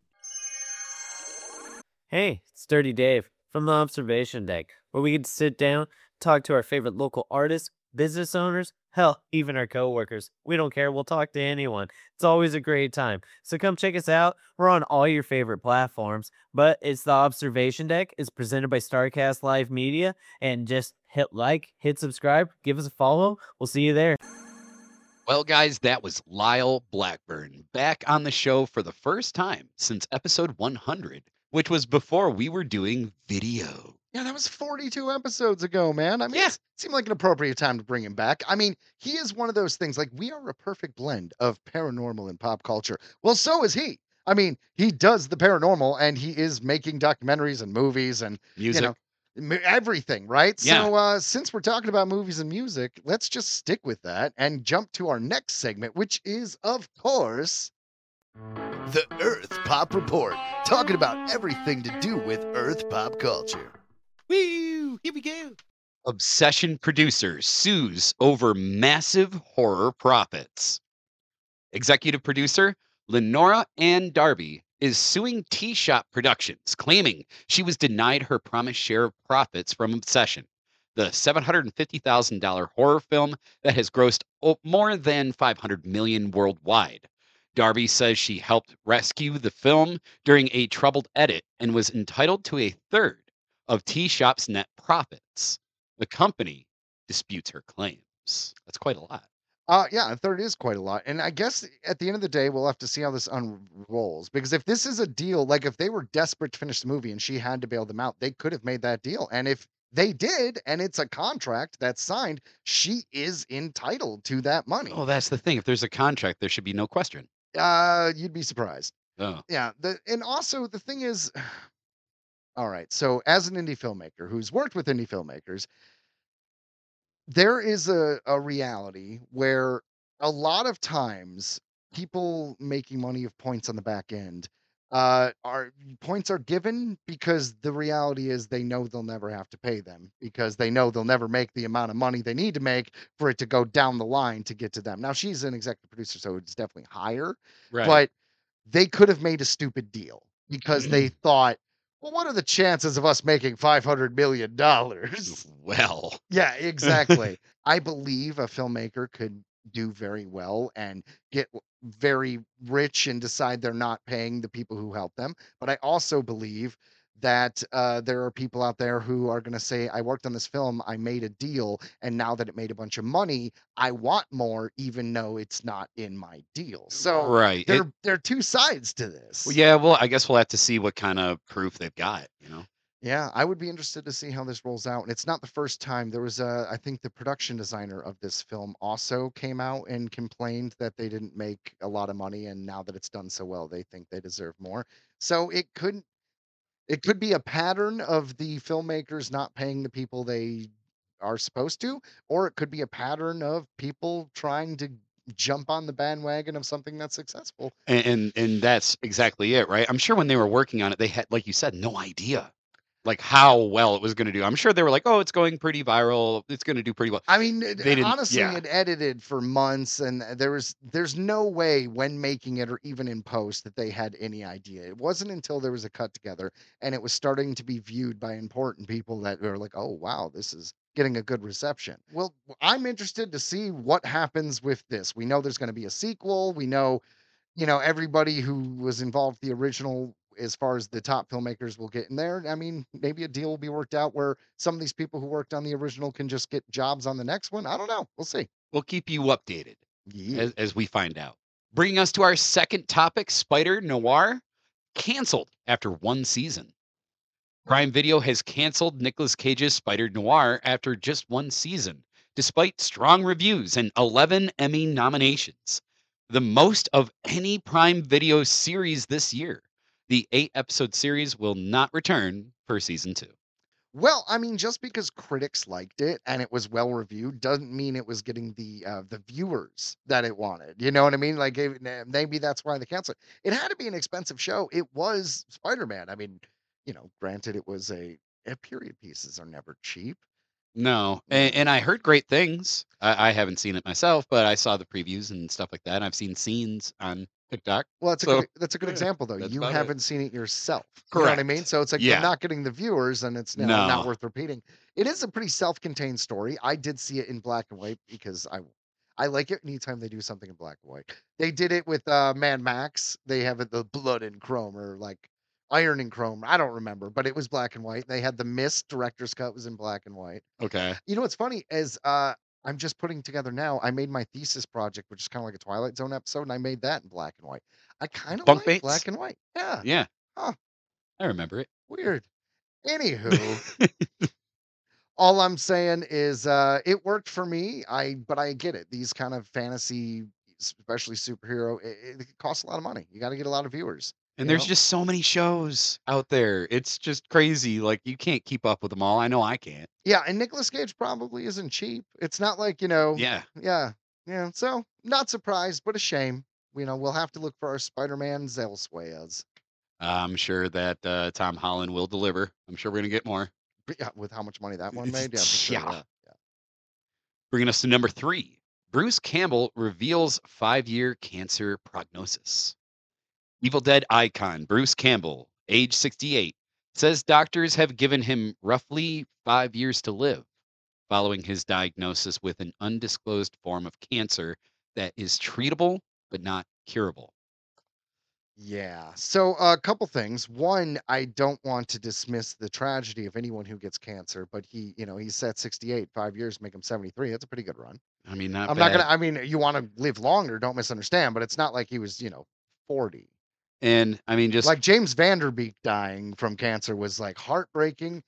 Hey, it's Dirty Dave from the Observation Deck, where we can sit down, talk to our favorite local artists, business owners, hell, even our coworkers. We don't care. We'll talk to anyone. It's always a great time. So come check us out. We're on all your favorite platforms, but it's the Observation Deck. It's presented by StarCast Live Media, and just hit like, hit subscribe, give us a follow. We'll see you there. Well, guys, that was Lyle Blackburn back on the show for the first time since episode one hundred, which was before we were doing video. Yeah, that was forty-two episodes ago, man. I mean, Yeah. it seemed like an appropriate time to bring him back. I mean, he is one of those things, like, we are a perfect blend of paranormal and pop culture. Well, so is he. I mean, he does the paranormal and he is making documentaries and movies and, Music. you know, m- everything, right? Yeah. So, uh, since we're talking about movies and music, let's just stick with that and jump to our next segment, which is, of course, the Earth Pop Report, talking about everything to do with Earth pop culture. Woo! Here we go. Obsession producer sues over massive horror profits. Executive producer Lenora Ann Darby is suing T-Shop Productions, claiming she was denied her promised share of profits from Obsession, the seven hundred fifty thousand dollars horror film that has grossed o- more than five hundred million dollars worldwide. Darby says she helped rescue the film during a troubled edit and was entitled to a third of T-Shop's net profits. The company disputes her claims. That's quite a lot. Uh, yeah, a third is quite a lot. And I guess at the end of the day, we'll have to see how this unrolls. Because if this is a deal, like if they were desperate to finish the movie and she had to bail them out, they could have made that deal. And if they did, and it's a contract that's signed, she is entitled to that money. Oh, that's the thing. If there's a contract, there should be no question. Uh, you'd be surprised. Oh, Yeah. The and also the thing is, all right. So as an indie filmmaker who's worked with indie filmmakers, there is a, a reality where a lot of times people making money of points on the back end uh are points are given because the reality is they know they'll never have to pay them because they know they'll never make the amount of money they need to make for it to go down the line to get to them. Now she's an executive producer, so it's definitely higher, right. but they could have made a stupid deal because they thought, well, what are the chances of us making five hundred million dollars? Well, Yeah, exactly. I believe a filmmaker could do very well and get w- very rich and decide they're not paying the people who help them. But I also believe that uh, there are people out there who are going to say, I worked on this film, I made a deal, and now that it made a bunch of money, I want more, even though it's not in my deal. So right. It, there, there are two sides to this. well, yeah, well, I guess we'll have to see what kind of proof they've got, you know? Yeah, I would be interested to see how this rolls out. And it's not the first time. There was a, I think the production designer of this film also came out and complained that they didn't make a lot of money, and now that it's done so well, they think they deserve more. So it couldn't, it could be a pattern of the filmmakers not paying the people they are supposed to, or it could be a pattern of people trying to jump on the bandwagon of something that's successful. And, and and that's exactly it, right? I'm sure when they were working on it, they had, like you said, no idea like how well it was going to do. I'm sure they were like, "Oh, it's going pretty viral. It's going to do pretty well." I mean, it- They didn't- honestly, yeah. it edited for months, and there was there's no way when making it or even in post that they had any idea. It wasn't until there was a cut together and it was starting to be viewed by important people that were like, "Oh, wow, this is getting a good reception." Well, I'm interested to see what happens with this. We know there's going to be a sequel. We know, you know, everybody who was involved with the original as far as the top filmmakers will get in there. I mean, maybe a deal will be worked out where some of these people who worked on the original can just get jobs on the next one. I don't know. We'll see. We'll keep you updated Yeah. as, as we find out. Bringing us to our second topic, Spider Noir, canceled after one season. Prime Video has canceled Nicolas Cage's Spider Noir after just one season, despite strong reviews and eleven Emmy nominations, the most of any Prime Video series this year. The eight-episode series will not return for season two. Well, I mean, just because critics liked it and it was well reviewed doesn't mean it was getting the uh, the viewers that it wanted. You know what I mean? Like it- eh, maybe that's why they canceled it. It had to be an expensive show. It was Spider-Man. I mean, you know, granted, it was a, a period pieces are never cheap. No, and, and I heard great things. I, I haven't seen it myself, but I saw the previews and stuff like that. And I've seen scenes on TikTok. Well, that's a So, good, that's a good yeah, example though. that's You about it. haven't seen it yourself. You know what I mean? Correct. So it's like Yeah. you're not getting the viewers, and it's now not No. worth repeating. It is a pretty self-contained story. I did see it in black and white because I I like it anytime they do something in black and white. They did it with uh Mad Max. They have it the blood and chrome or like iron and chrome. I don't remember, but it was black and white. They had the Mist director's cut was in black and white. Okay. You know what's funny is uh I'm just putting together now. I made my thesis project, which is kind of like a Twilight Zone episode, and I made that in black and white. I kind of Bunk like mates? black and white. Yeah, Yeah. Huh. I remember it. weird. Anywho, all I'm saying is uh it worked for me. I but I get it. These kind of fantasy, especially superhero, it, it costs a lot of money. You got to get a lot of viewers. And you there's know? just so many shows out there. It's just crazy. Like you can't keep up with them all. I know I can't. Yeah, and Nicolas Cage probably isn't cheap. It's not like, you know, Yeah. yeah, yeah. So not surprised, but a shame. You know, we'll have to look for our Spider-Mans elsewhere. I'm sure that uh, Tom Holland will deliver. I'm sure we're going to get more. But yeah, with how much money that one made, yeah, for sure, Yeah. yeah, yeah. Bringing us to number three. Bruce Campbell reveals five-year cancer prognosis. Evil Dead icon Bruce Campbell, age sixty-eight, says doctors have given him roughly five years to live following his diagnosis with an undisclosed form of cancer that is treatable but not curable. Yeah. So a couple things. One, I don't want to dismiss the tragedy of anyone who gets cancer, but he, you know, he's at sixty-eight, five years make him seventy-three. That's a pretty good run. I mean, not I'm not gonna. bad. I mean, you want to live longer. Don't misunderstand, but it's not like he was, you know, forty. And I mean, just Like James Vanderbeek dying from cancer was like heartbreaking.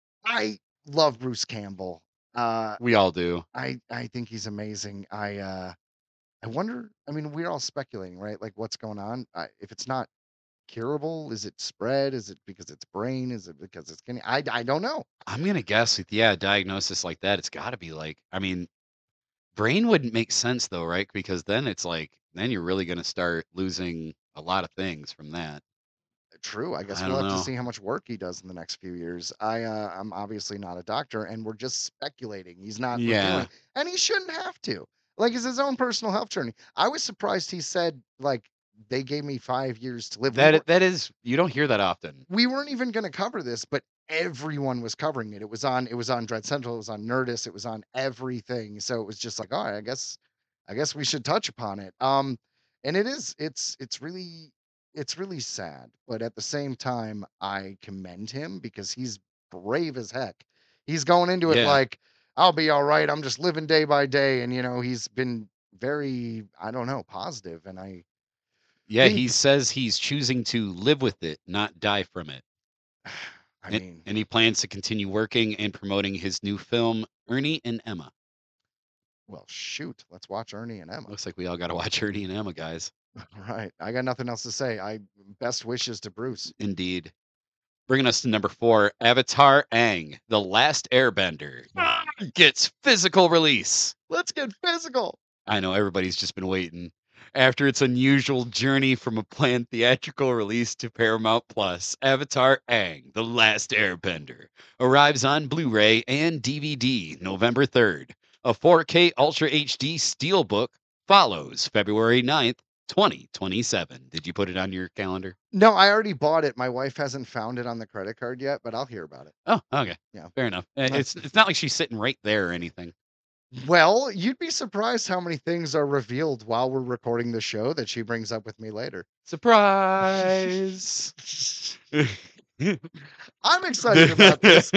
I love Bruce Campbell. Uh, we all do. I I think he's amazing. I uh, I wonder. I mean, we're all speculating, right? Like, what's going on? I, if it's not curable, is it spread? Is it because it's brain? Is it because it's kidney? I I don't know. I'm gonna guess with yeah, a diagnosis like that, it's got to be like. I mean, brain wouldn't make sense though, right? Because then it's like then you're really gonna start losing a lot of things from that. True. I guess I we'll don't have to know. see how much work he does in the next few years. I uh, I'm obviously not a doctor, and we're just speculating. He's not Yeah. revealing, and he shouldn't have to. Like, it's his own personal health journey. I was surprised he said like they gave me five years to live. We, That were, that is you don't hear that often. we weren't even going to cover this, but everyone was covering it. It was on. It was on Dread Central. It was on Nerdist. It was on everything. So it was just like, all right, I guess, I guess we should touch upon it. Um, and it is. It's it's really it's really sad, but at the same time, I commend him because he's brave as heck. He's going into it Yeah. like, I'll be all right. I'm just living day by day, and you know, he's been very, I don't know, positive, and I Yeah, think, he says he's choosing to live with it, not die from it. I And, mean, and he plans to continue working and promoting his new film, Ernie and Emma. well, shoot, let's watch Ernie and Emma. Looks like we all got to watch Ernie and Emma, guys. All right, I got nothing else to say. I best wishes to Bruce. Indeed. Bringing us to number four, Avatar Aang, The Last Airbender, gets physical release. Let's get physical. I know everybody's just been waiting. After its unusual journey from a planned theatrical release to Paramount Plus, Avatar Aang, The Last Airbender, arrives on Blu-ray and D V D November third. A four K Ultra H D Steelbook follows February ninth, twenty twenty-seven. Did you put it on your calendar? No, I already bought it. My wife hasn't found it on the credit card yet, but I'll hear about it. Oh, okay. Yeah. Fair enough. Uh, It's it's not like she's sitting right there or anything. Well, you'd be surprised how many things are revealed while we're recording the show that she brings up with me later. Surprise! I'm excited about this.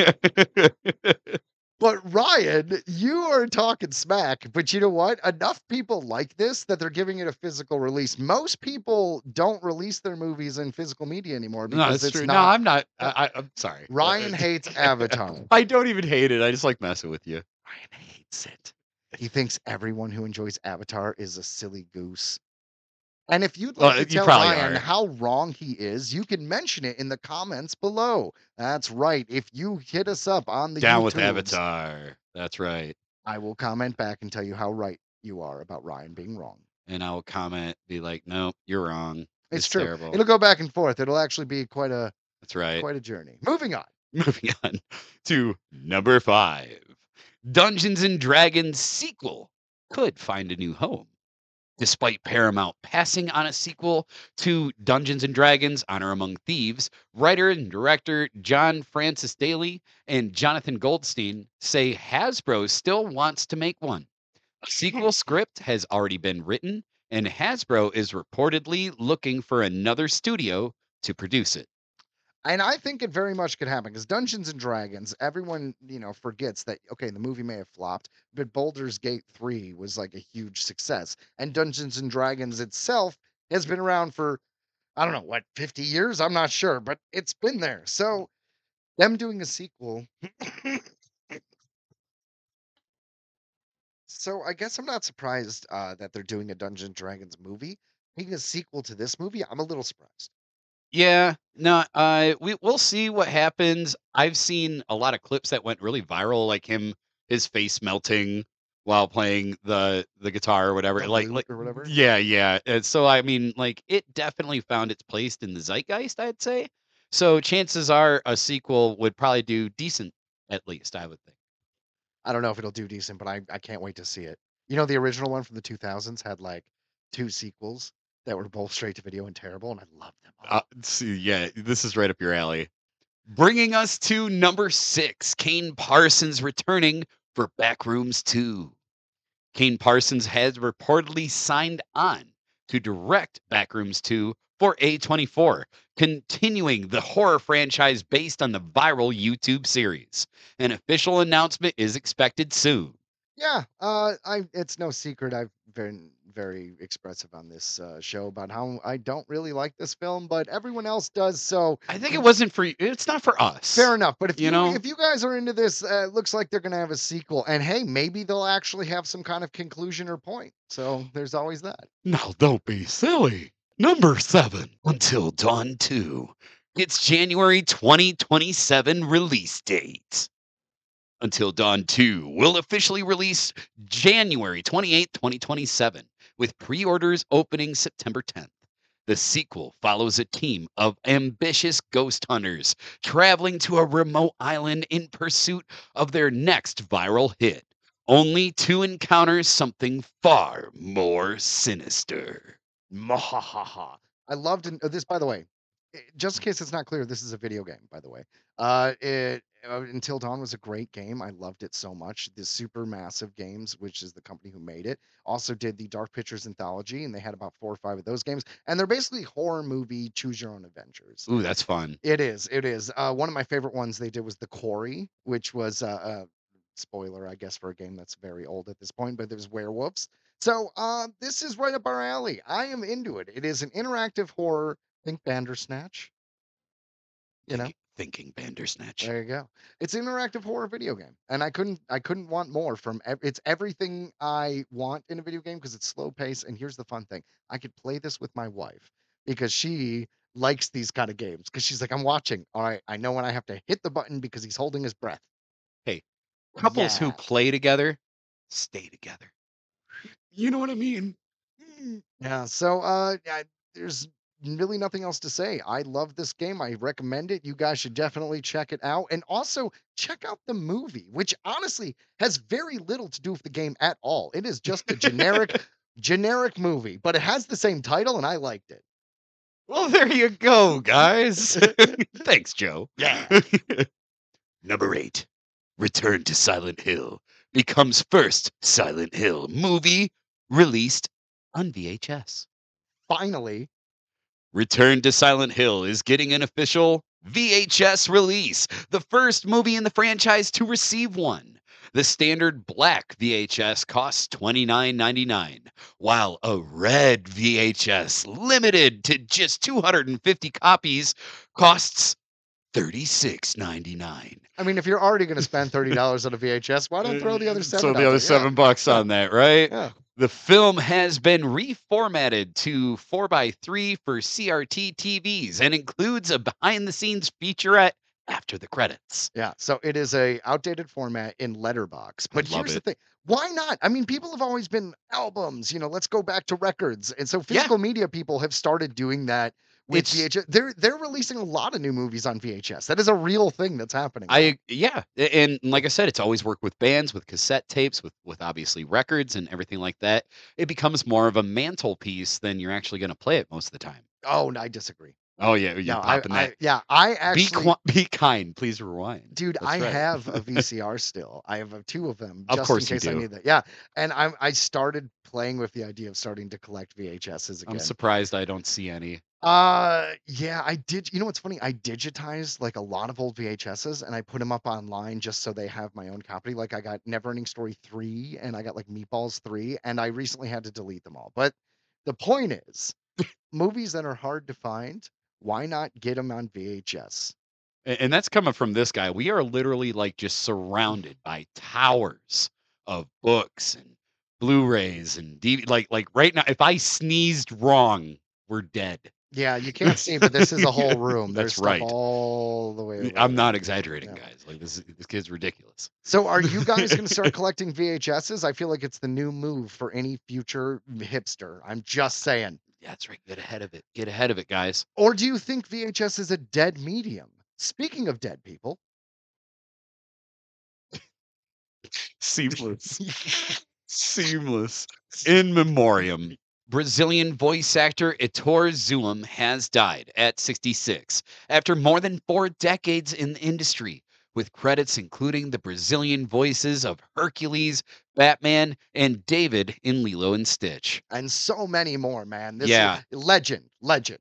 But Ryan, you are talking smack. But you know what? Enough people like this that they're giving it a physical release. Most people don't release their movies in physical media anymore No, because that's it's true. not. No, I'm not. I, I, I'm sorry. Ryan hates Avatar. I don't even hate it. I just like messing with you. Ryan hates it. He thinks everyone who enjoys Avatar is a silly goose. And if you'd like Well, to you tell probably Ryan are. how wrong he is, you can mention it in the comments below. That's right. If you hit us up on the Down with YouTubes, Avatar. That's right. I will comment back and tell you how right you are about Ryan being wrong. And I will comment, be like, no, you're wrong. It's, It's true. terrible. It'll go back and forth. It'll actually be quite a That's right. quite a journey. Moving on. Moving on to number five. Dungeons and Dragons sequel could find a new home. Despite Paramount passing on a sequel to Dungeons and Dragons Honor Among Thieves, writer and director John Francis Daly and Jonathan Goldstein say Hasbro still wants to make one. A sequel script has already been written, and Hasbro is reportedly looking for another studio to produce it. And I think it very much could happen because Dungeons and Dragons, everyone, you know, forgets that, okay, the movie may have flopped, but Baldur's Gate three was like a huge success. And Dungeons and Dragons itself has been around for, I don't know, what, fifty years? I'm not sure, but it's been there. So them doing a sequel. So I guess I'm not surprised uh, that they're doing a Dungeons and Dragons movie. Making a sequel to this movie, I'm a little surprised. Yeah, no, uh, we we'll see what happens. I've seen a lot of clips that went really viral, like him, his face melting while playing the the guitar or whatever. The Like, lute like, or whatever. yeah, yeah. And so I mean, like, it definitely found its place in the zeitgeist, I'd say. So chances are a sequel would probably do decent, at least, I would think. I don't know if it'll do decent, but I, I can't wait to see it. You know, the original one from the two thousands had like two sequels that were both straight to video and terrible, and I loved them all. Uh, see, yeah, this is right up your alley. Bringing us to number six, Kane Parsons returning for Backrooms two. Kane Parsons has reportedly signed on to direct Backrooms two for A twenty-four, continuing the horror franchise based on the viral YouTube series. An official announcement is expected soon. Yeah, uh, I it's no secret I've been very expressive on this uh, show about how I don't really like this film, but everyone else does. So I think it wasn't for you. It's not for us. fair enough. But if You you, know? if you guys are into this, uh, it looks like they're gonna have a sequel, and hey, maybe they'll actually have some kind of conclusion or point. So there's always that. Now, don't be silly. Number seven, Until Dawn two. It's January twenty twenty-seven release date. Until Dawn two will officially release January twenty-eighth, twenty twenty-seven, with pre-orders opening September tenth. The sequel follows a team of ambitious ghost hunters traveling to a remote island in pursuit of their next viral hit, only to encounter something far more sinister. Mahahaha. I loved in- uh, this, by the way. eh, Just in case it's not clear, this is a video game, by the way. Uh, it uh, Until Dawn was a great game. I loved it so much. The Supermassive Games, which is the company who made it, also did the Dark Pictures anthology, and they had about four or five of those games. And they're basically horror movie choose your own adventures. Ooh, that's fun. It is. It is. Uh, one of my favorite ones they did was The Quarry, which was uh, a spoiler, I guess, for a game that's very old at this point, but there's werewolves. So uh, this is right up our alley. I am into it. It is an interactive horror. Think Bandersnatch. You know, Thinking, thinking Bandersnatch. there you go. It's an interactive horror video game, and I couldn't, I couldn't want more from. ev- It's everything I want in a video game because it's slow pace. And here's the fun thing: I could play this with my wife because she likes these kind of games. Because she's like, I'm watching. All right, I know when I have to hit the button because he's holding his breath. Hey, couples who Yeah. play together stay together. You know what I mean? Yeah. So, uh, yeah, there's really nothing else to say. I love this game. I recommend it. You guys should definitely check it out. And also check out the movie, which honestly has very little to do with the game at all. It is just a generic, generic movie, but it has the same title, and I liked it. Well, there you go, guys. Thanks, Joe. Yeah. Number eight, Return to Silent Hill becomes first Silent Hill movie released on V H S. Finally, Return to Silent Hill is getting an official V H S release, the first movie in the franchise to receive one. The standard black V H S costs twenty-nine ninety-nine, while a red V H S limited to just two hundred fifty copies costs thirty-six ninety-nine. I mean, if you're already going to spend thirty dollars on a V H S, why don't throw the other seven? So out the other there? seven bucks on that, right? Yeah. The film has been reformatted to four by three for C R T T Vs and includes a behind-the-scenes featurette after the credits. Yeah, so it is a outdated format in letterbox. But love here's it. the thing. Why not? I mean, people have always been albums, you know, let's go back to records. And so Yeah. physical media people have started doing that with It's- V H S. They're they're releasing a lot of new movies on V H S. That is a real thing that's happening. now. I yeah, a- and like I said, it's always worked with bands, with cassette tapes, with with obviously records and everything like that. It becomes more of a mantelpiece than you're actually going to play it most of the time. Oh, no, I disagree. Oh yeah, you're No, I, popping I that. yeah, I Be actually qui- be kind, please rewind. dude, That's I right. have a V C R still. I have uh, two of them Of just course in you case I do. need that. Yeah. And I'm I started playing with the idea of starting to collect V H Ss again. I'm surprised I don't see any. Uh, yeah, I did. You know what's funny? I digitized like a lot of old V H Ss and I put them up online just so they have my own copy. Like I got Neverending Story three and I got like Meatballs three, and I recently had to delete them all. But the point is, movies that are hard to find, why not get them on V H S? A- And that's coming from this guy. We are literally like just surrounded by towers of books and Blu-rays and D V D. Like like right now, if I sneezed wrong, we're dead. Yeah, you can't see, but this is a whole room. That's There's right. stuff all the way over I'm there. not exaggerating, Yeah. guys. Like this, is- this kid's ridiculous. So are you guys going to start collecting V H Ss? I feel like it's the new move for any future hipster. I'm just saying. Yeah, that's right. Get ahead of it. Get ahead of it, guys. Or do you think V H S is a dead medium? Speaking of dead people, Seamless. Seamless. In memoriam, Brazilian voice actor Heitor Zulem has died at sixty-six after more than four decades in the industry, with credits including the Brazilian voices of Hercules, Batman, and David in Lilo and Stitch. And so many more, man. This Yeah. is legend, legend.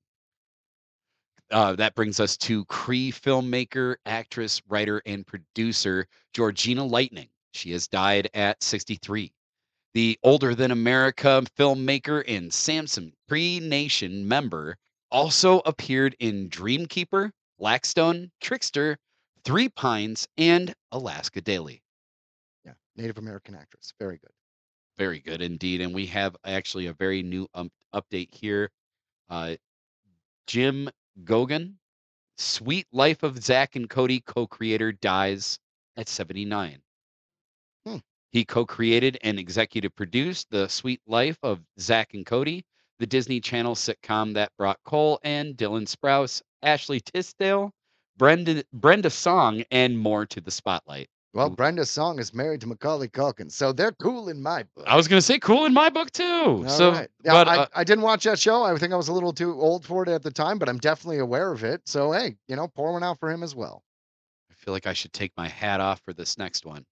Uh, that brings us to Cree filmmaker, actress, writer, and producer Georgina Lightning. She has died at sixty-three. The Older Than America filmmaker and Samson Cree Nation member also appeared in Dreamkeeper, Blackstone, Trickster, Three Pines, and Alaska Daily. Yeah, Native American actress. Very good. Very good indeed. And we have actually a very new um, update here. Uh, Jim Gogan, Sweet Life of Zack and Cody co-creator, dies at seventy-nine. Hmm. He co-created and executive produced The Sweet Life of Zack and Cody, the Disney Channel sitcom that brought Cole and Dylan Sprouse, Ashley Tisdale, Brenda Brenda Song, and more to the spotlight. Well, Ooh. Brenda Song is married to Macaulay Culkin, so they're cool in my book. I was gonna say cool in my book too. All so, right. Yeah, but I, uh, I didn't watch that show. I think I was a little too old for it at the time, but I'm definitely aware of it. So, hey, you know, pour one out for him as well. I feel like I should take my hat off for this next one.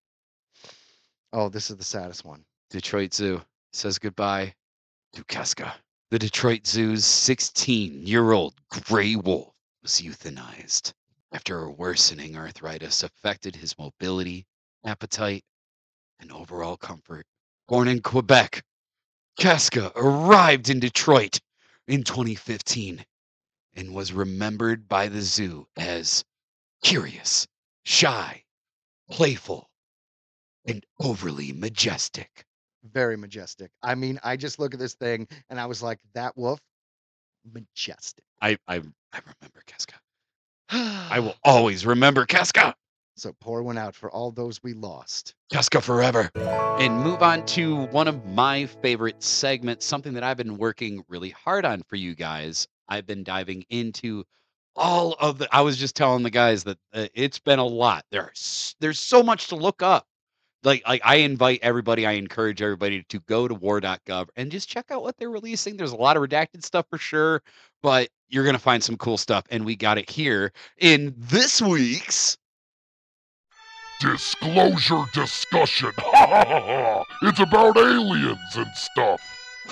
Oh, this is the saddest one. Detroit Zoo says goodbye to Casca. The Detroit Zoo's sixteen-year-old gray wolf was euthanized after a worsening arthritis affected his mobility, appetite, and overall comfort. Born in Quebec, Casca arrived in Detroit in twenty fifteen and was remembered by the zoo as curious, shy, playful, and overly majestic. Very majestic. I mean, I just look at this thing and I was like, that wolf, majestic. I I, I remember Casca. I will always remember Casca. So pour one out for all those we lost. Casca forever. And move on to one of my favorite segments, something that I've been working really hard on for you guys. I've been diving into all of the, I was just telling the guys that uh, it's been a lot. There's, there's so much to look up. Like, like I invite everybody, I encourage everybody to go to war dot gov and just check out what they're releasing. There's a lot of redacted stuff for sure, but you're going to find some cool stuff. And we got it here in this week's Disclosure discussion. Ha ha ha ha. It's about aliens and stuff.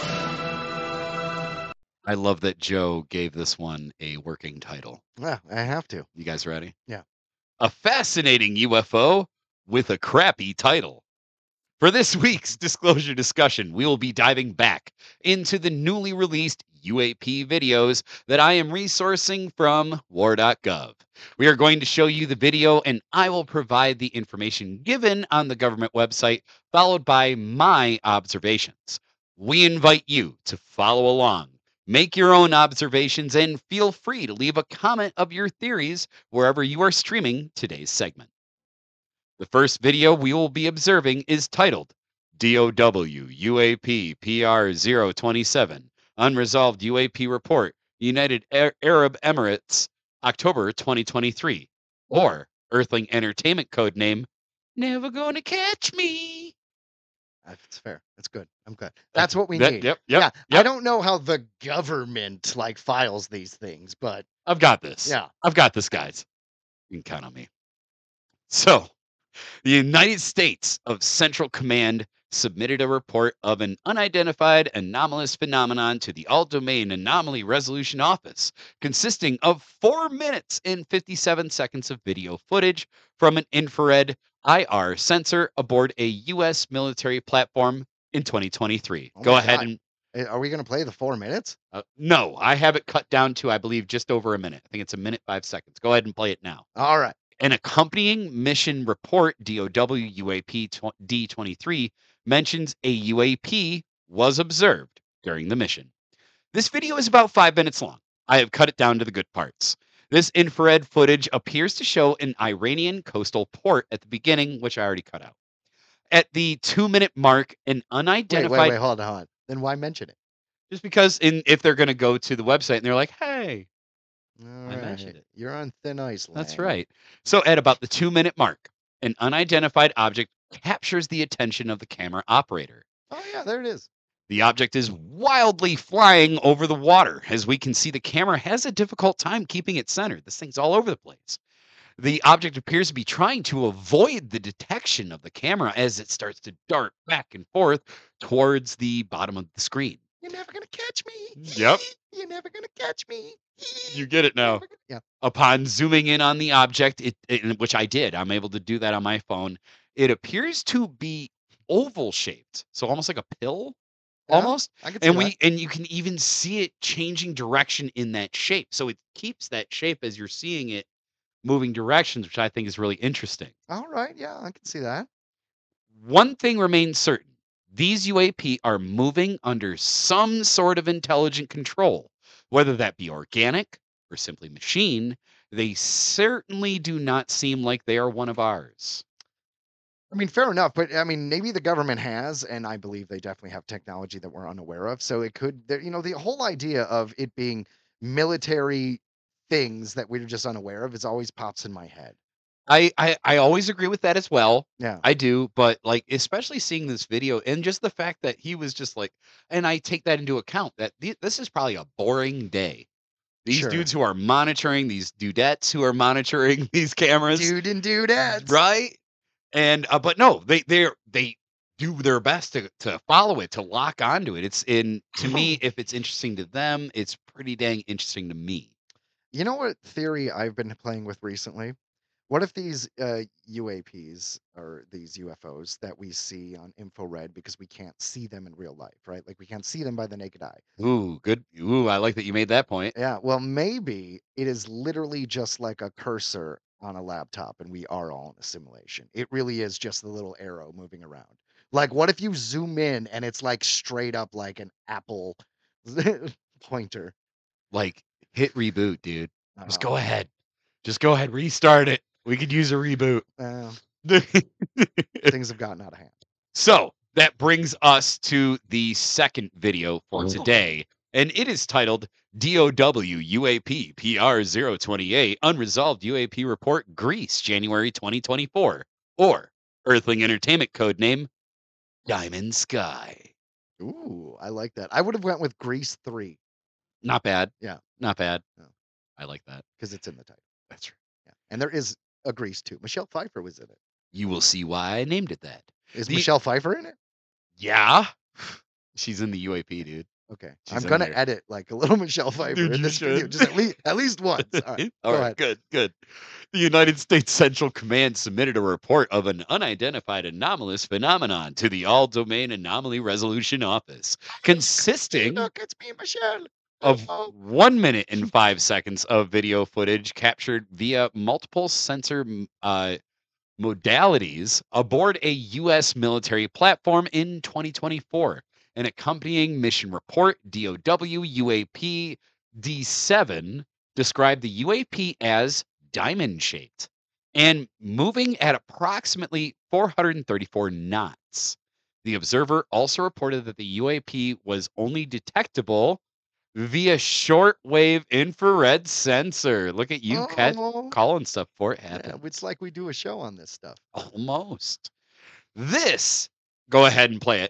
I love that Joe gave this one a working title. Yeah, I have to. You guys ready? Yeah. A fascinating U F O with a crappy title. For this week's disclosure discussion, we will be diving back into the newly released U A P videos that I am resourcing from war dot gov. We are going to show you the video, and I will provide the information given on the government website, followed by my observations. We invite you to follow along. Make your own observations and feel free to leave a comment of your theories wherever you are streaming today's segment. The first video we will be observing is titled D O W U A P P R zero two seven, Unresolved U A P Report, United Arab Emirates, October twenty twenty-three, or Earthling Entertainment code name, Never Gonna Catch Me. That's fair. That's good. I'm good. That's what we That- need. Yep, yeah. yep, I yep. don't know how the government like files these things, but I've got this. yeah. I've got this, guys. You can count on me. So, the United States of Central Command submitted a report of an unidentified anomalous phenomenon to the All-Domain Anomaly Resolution Office, consisting of four minutes and fifty-seven seconds of video footage from an infrared I R sensor aboard a U S military platform in twenty twenty-three. Oh Go my ahead God. and Eh, Are we going to play the four minutes? uh, no, I have it cut down to, I believe, just over a minute. I think it's a minute, five seconds. Go ahead and play it now. All right. An accompanying mission report, D O W U A P D twenty-three, mentions a U A P was observed during the mission. This video is about five minutes long. I have cut it down to the good parts. This infrared footage appears to show an Iranian coastal port at the beginning, which I already cut out. At the two-minute mark, an Wait, unidentified... wait, wait. Hold on. Hold on. Then why mention it? Just because in, if they're going to go to the website and they're like, hey, All I right. mentioned it. You're on thin ice. that's Lang. right. So at about the two-minute mark, an unidentified object captures the attention of the camera operator. Oh, yeah. There it is. The object is wildly flying over the water. As we can see, the camera has a difficult time keeping it centered. This thing's all over the place. The object appears to be trying to avoid the detection of the camera as it starts to dart back and forth towards the bottom of the screen. You're never gonna catch me. Yep. You're never gonna catch me. You get it You're now. never gonna- Yeah. Upon zooming in on the object, it, it which I did, I'm able to do that on my phone. It appears to be oval shaped, so almost like a pill, Yeah, almost. I can see And that. we and you can even see it changing direction in that shape. So it keeps that shape as you're seeing it moving directions, which I think is really interesting. All right. Yeah, I can see that. One thing remains certain. These U A P are moving under some sort of intelligent control, whether that be organic or simply machine. They certainly do not seem like they are one of ours. I mean, fair enough, but I mean, maybe the government has, and I believe they definitely have technology that we're unaware of. So it could, there- you know, the whole idea of it being military things that we're just unaware of is always pops in my head. I, I I always agree with that as well. Yeah. I do, but like especially seeing this video and just the fact that he was just like, and I take that into account that th- this is probably a boring day. These Sure. dudes who are monitoring, these dudettes who are monitoring these cameras, Dude and dudettes. right? And uh, but no, they they they do their best to to follow it, to lock onto it. It's in to me, if it's interesting to them, it's pretty dang interesting to me. You know what theory I've been playing with recently? What if these uh, U A Ps or these U F Os that we see on InfoRed because we can't see them in real life, right? Like we can't see them by the naked eye. Ooh, good. Ooh, I like that you made that point. Yeah, well, maybe it is literally just like a cursor on a laptop and we are all in a simulation. It really is just the little arrow moving around. Like, what if you zoom in and it's like straight up like an Apple pointer? Like hit reboot, dude. Just go Oh, ahead. Just go ahead, restart it. We could use a reboot. well, things have gotten out of hand. So that brings us to the second video for today, and it is titled D O W U A P P R zero twenty-eight Unresolved U A P Report Greece, January twenty twenty-four, or Earthling Entertainment codename Diamond Sky. Ooh, I like that. I would have went with Grease three Not bad. Yeah. Not bad. No. I like that. because it's in the title. That's right. Yeah, and there is a Grease two. Michelle Pfeiffer was in it. You will see why I named it that. Is The- Michelle Pfeiffer in it? Yeah. She's in the U A P, dude. Okay, She's I'm in gonna there. edit like a little Michelle Pfeiffer Dude, in you this video, should. just at least at least once. All right, All go right, ahead. good, good. The United States Central Command submitted a report of an unidentified anomalous phenomenon to the All Domain Anomaly Resolution Office, consisting Look, it's me, Michelle. of Oh. one minute and five seconds of video footage captured via multiple sensor m- uh, modalities aboard a U S military platform in twenty twenty-four. An accompanying mission report, D O W U A P D seven, described the U A P as diamond shaped and moving at approximately four hundred thirty-four knots. The observer also reported that the U A P was only detectable via shortwave infrared sensor. Look at you, Cat, Oh, calling stuff for it yeah, happen. it's like we do a show on this stuff. Almost. This, go ahead and play it.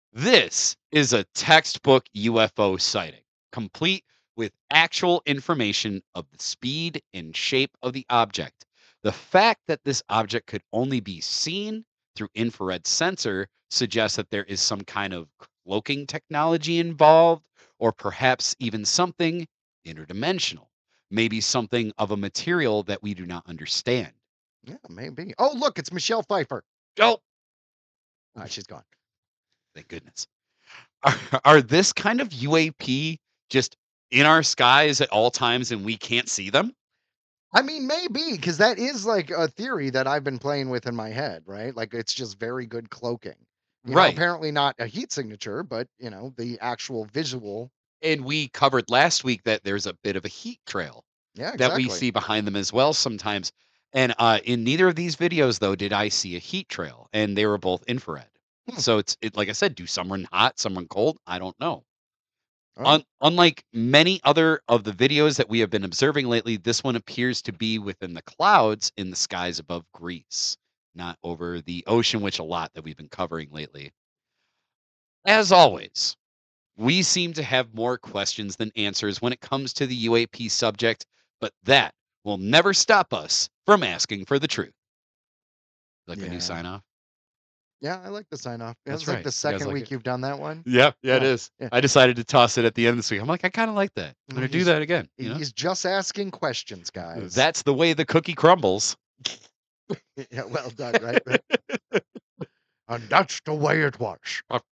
This is a textbook U F O sighting, complete with actual information of the speed and shape of the object. The fact that this object could only be seen through infrared sensor suggests that there is some kind of cloaking technology involved, or perhaps even something interdimensional, maybe something of a material that we do not understand. Yeah, maybe. Oh, look, it's Michelle Pfeiffer. Oh, All right, she's gone. thank goodness. Are, are this kind of U A P just in our skies at all times and we can't see them? I mean, maybe because that is like a theory that I've been playing with in my head, right? Like it's just very good cloaking. You know, Right. apparently not a heat signature, but you know, the actual visual. And we covered last week that there's a bit of a heat trail Yeah, that exactly. we see behind them as well sometimes. And uh, in neither of these videos, though, did I see a heat trail, and they were both infrared. Hmm. So it's it, like I said, do some run hot, some run cold? I don't know. Oh, Un- unlike many other of the videos that we have been observing lately, this one appears to be within the clouds in the skies above Greece, not over the ocean, which a lot that we've been covering lately. As always, we seem to have more questions than answers when it comes to the U A P subject, but that will never stop us from from asking for the truth. Like a Yeah. new sign off. Yeah, I like the sign off. That's It's like right. the You guys second like week it? you've done that one. Yeah, yeah, it Yeah, is. yeah. I decided to toss it at the end of this week. I'm like, I kind of like that. I'm Well, gonna do he's- that again. You know, He's just asking questions, guys. that's the way the cookie crumbles. Yeah, well done, right? Right. And that's the way it was.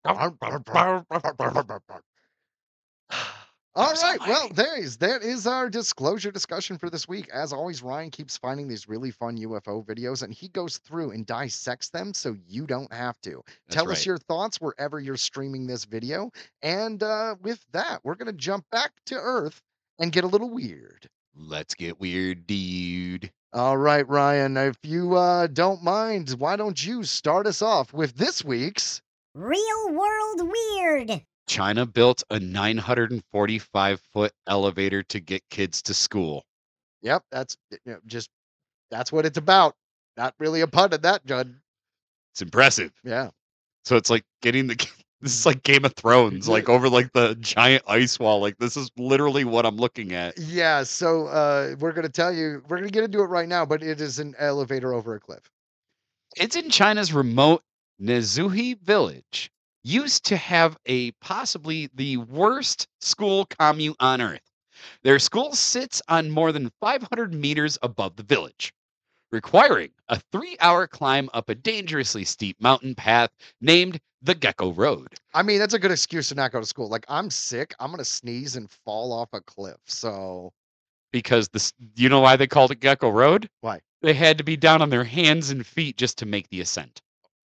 All Gosh right. Well, almighty. there is that is our disclosure discussion for this week. As always, Ryan keeps finding these really fun U F O videos and he goes through and dissects them so you don't have to. That's Tell right. us your thoughts wherever you're streaming this video. And uh, with that, we're going to jump back to Earth and get a little weird. Let's get weird, dude. All right, Ryan, if you uh, don't mind, why don't you start us off with this week's Real world weird. China built a nine hundred forty-five foot elevator to get kids to school. Yep, that's you know, just that's what it's about. Not really a pun at that, Judd. It's impressive. Yeah. So it's like getting the. This is like Game of Thrones, like over like the giant ice wall. Like this is literally what I'm looking at. Yeah, so uh, we're gonna tell you we're gonna get into it right now, but it is an elevator over a cliff. It's in China's remote Nezuhi village. Used to have a possibly the worst school commute on earth. Their school sits on more than five hundred meters above the village, requiring a three-hour climb up a dangerously steep mountain path named the Gecko Road. I mean, that's a good excuse to not go to school. Like, I'm sick, I'm gonna sneeze and fall off a cliff. So Because this, you know why they called it Gecko Road? why? They had to be down on their hands and feet just to make the ascent.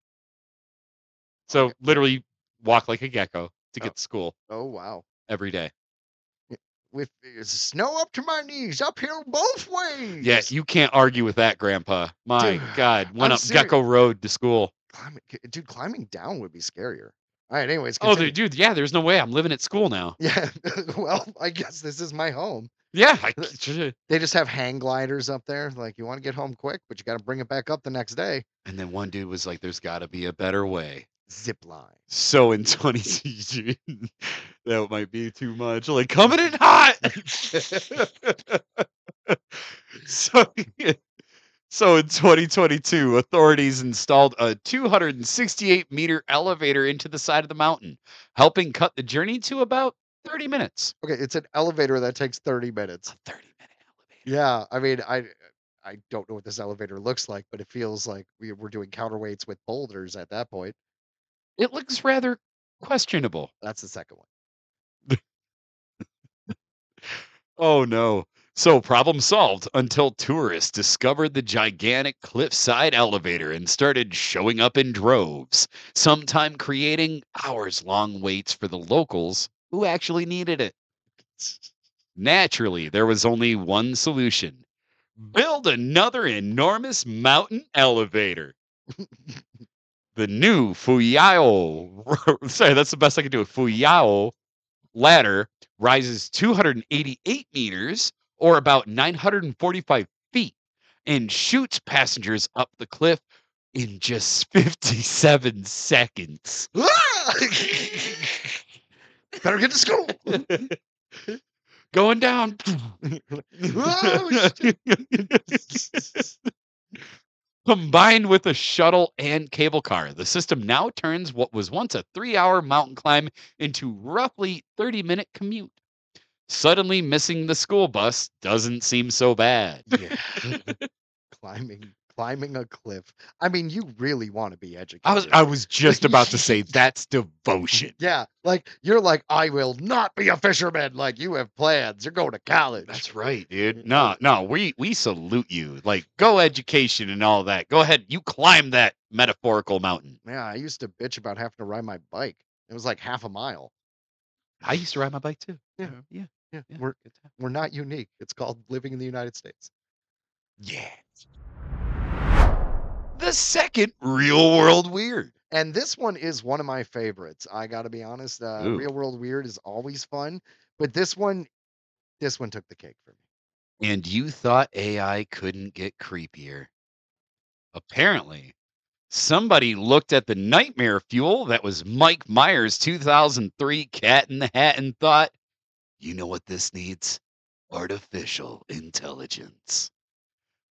So Okay. literally walk like a gecko to Oh. get to school Oh wow. every day. With uh, snow up to my knees, uphill both ways. Yeah, you can't argue with that, Grandpa. My Dude, God, went I'm up serious. Gecko Road to school. Climbing, dude, climbing down would be scarier. All right, anyways. Oh, continue. dude, yeah, there's no way. I'm living at school now. Yeah. Well, I guess this is my home. Yeah, I, They just have hang gliders up there. Like, you want to get home quick, but you got to bring it back up the next day. and then one dude was like, "There's got to be a better way." Zip line. So in twenty, that might be too much. Like coming in hot. so, so in twenty twenty-two, authorities installed a two hundred sixty-eight meter elevator into the side of the mountain, helping cut the journey to about thirty minutes. Okay, it's an elevator that takes thirty minutes. A thirty minute elevator. Yeah, I mean, I I don't know what this elevator looks like, but it feels like we, we're doing counterweights with boulders at that point. It looks rather questionable. That's the second one. Oh no. So problem solved until tourists discovered the gigantic cliffside elevator and started showing up in droves, sometime creating hours-long waits for the locals who actually needed it. Naturally, there was only one solution. Build another enormous mountain elevator. The new Fuyao, sorry, that's the best I can do. Fuyao ladder rises two hundred eighty-eight meters, or about nine hundred forty-five feet, and shoots passengers up the cliff in just fifty-seven seconds. Better get to school. Going down. Oh, Combined with a shuttle and cable car, the system now turns what was once a three-hour mountain climb into roughly thirty-minute commute. Suddenly missing the school bus doesn't seem so bad. Yeah. climbing climbing a cliff. I mean, you really want to be educated. I was I was just about to say that's devotion. Yeah, like you're like, I will not be a fisherman. Like you have plans. You're going to college. That's right, dude. No, no, we we salute you. Like go education and all that. Go ahead, you climb that metaphorical mountain. Yeah, I used to bitch about having to ride my bike. It was like half a mile. I used to ride my bike too. Yeah. Uh, yeah. Yeah, Yeah, we're good time. we're not unique. It's called living in the United States. Yeah. The second real world weird. And this one is one of my favorites. I got to be honest. Uh, Ooh. Real World Weird is always fun, but this one, this one took the cake for me. And you thought A I couldn't get creepier. Apparently, somebody looked at the nightmare fuel that was Mike Myers' two thousand three Cat in the Hat and thought, you know what this needs? Artificial intelligence.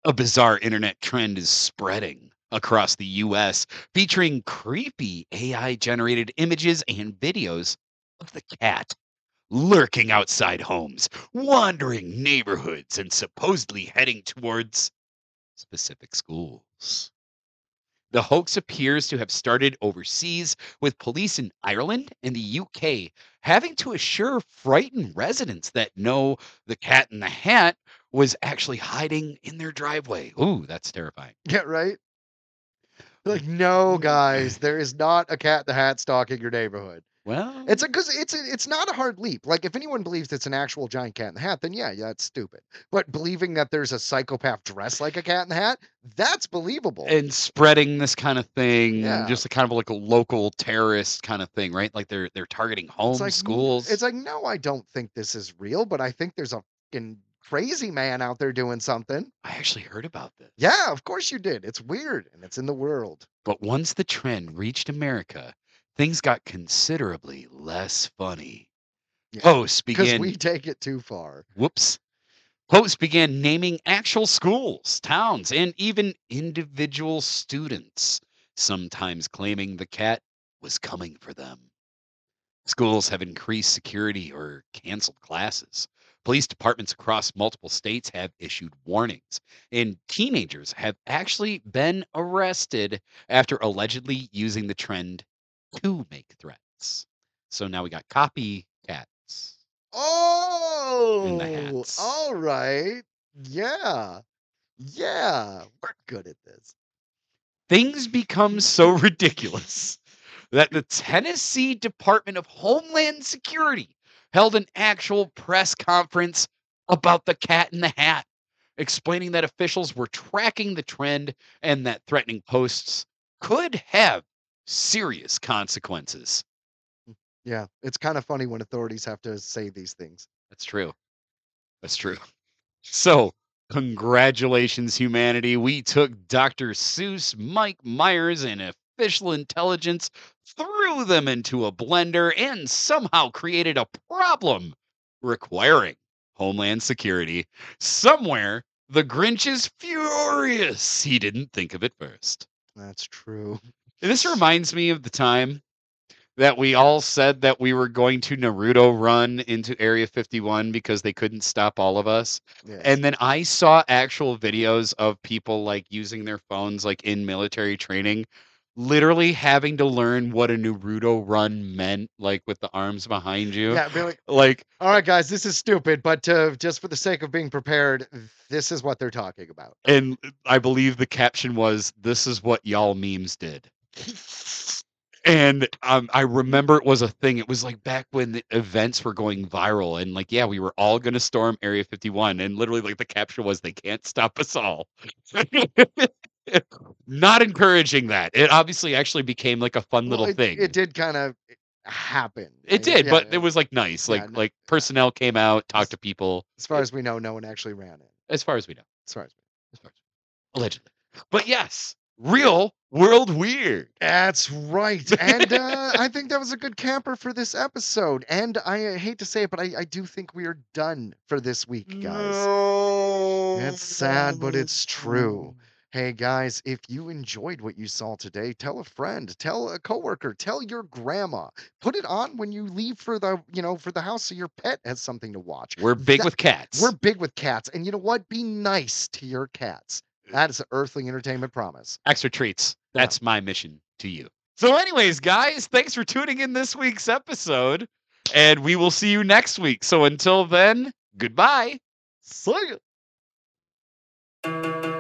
A bizarre internet trend is spreading across the U S, featuring creepy A I-generated images and videos of the cat lurking outside homes, wandering neighborhoods, and supposedly heading towards specific schools. The hoax appears to have started overseas, with police in Ireland and the U K having to assure frightened residents that no, the cat in the hat was actually hiding in their driveway. Ooh, that's terrifying. Yeah, right? Like, no, guys, there is not a cat in the hat stalking your neighborhood. Well, It's a because it's a, it's not a hard leap. Like, if anyone believes it's an actual giant cat in the hat, then yeah, yeah, that's stupid. But believing that there's a psychopath dressed like a cat in the hat, that's believable. and spreading this kind of thing, Yeah. just a kind of like a local terrorist kind of thing, right? Like they're they're targeting homes, It's like, n- schools. It's like, no, I don't think this is real, but I think there's a fucking crazy man out there doing something. I actually heard about this. Yeah, of course you did. It's weird and it's in the world. But once the trend reached America, things got considerably less funny. Yeah, Hosts because began we take it too far. whoops. Hosts began naming actual schools, towns, and even individual students, sometimes claiming the cat was coming for them. Schools have increased security or canceled classes. Police departments across multiple states have issued warnings, and teenagers have actually been arrested after allegedly using the trend to make threats. So now we got copycats. Oh, hats. all right. Yeah. Yeah. We're good at this. Things become so ridiculous that the Tennessee Department of Homeland Security held an actual press conference about the cat in the hat, explaining that officials were tracking the trend and that threatening posts could have serious consequences. Yeah. It's kind of funny when authorities have to say these things. That's true. That's true. So, congratulations, humanity. We took Doctor Seuss, Mike Myers, and official intelligence, threw them into a blender, and somehow created a problem requiring Homeland Security. Somewhere, the Grinch is furious he didn't think of it first. That's true. This reminds me of the time that we all said that we were going to Naruto run into Area fifty-one because they couldn't stop all of us. Yes. And then I saw actual videos of people like using their phones like in military training, literally having to learn what a Naruto run meant, like with the arms behind you. Yeah, be like, Like, all right, guys, this is stupid, but uh, just for the sake of being prepared, this is what they're talking about. and I believe the caption was, "This is what y'all memes did." And um, I remember it was a thing. It was like back when the events were going viral, and like, yeah, we were all going to storm Area fifty-one, and literally, like, the caption was, "They can't stop us all." Not encouraging that. It obviously actually became like a fun Well, little it, thing. it did kind of happen. It Like, did, yeah, but it was like nice. yeah, Like no, like personnel came out, talked to people. as far as we know, no one actually ran it. As far as we know, As far as we know. as far as allegedly. But yes, real world weird. That's right. And uh, I think that was a good camper for this episode. And I uh, hate to say it, but I, I do think we are done for this week, guys. No. It's sad, but it's true. Hey guys, if you enjoyed what you saw today, tell a friend, tell a coworker, tell your grandma. Put it on when you leave for the, you know, for the house so your pet has something to watch. We're big That- with cats. We're big with cats. And you know what? Be nice to your cats. That is an Earthling Entertainment promise. Extra treats. That's my mission to you. So, anyways, guys, thanks for tuning in this week's episode, and we will see you next week. So, until then, goodbye. See ya.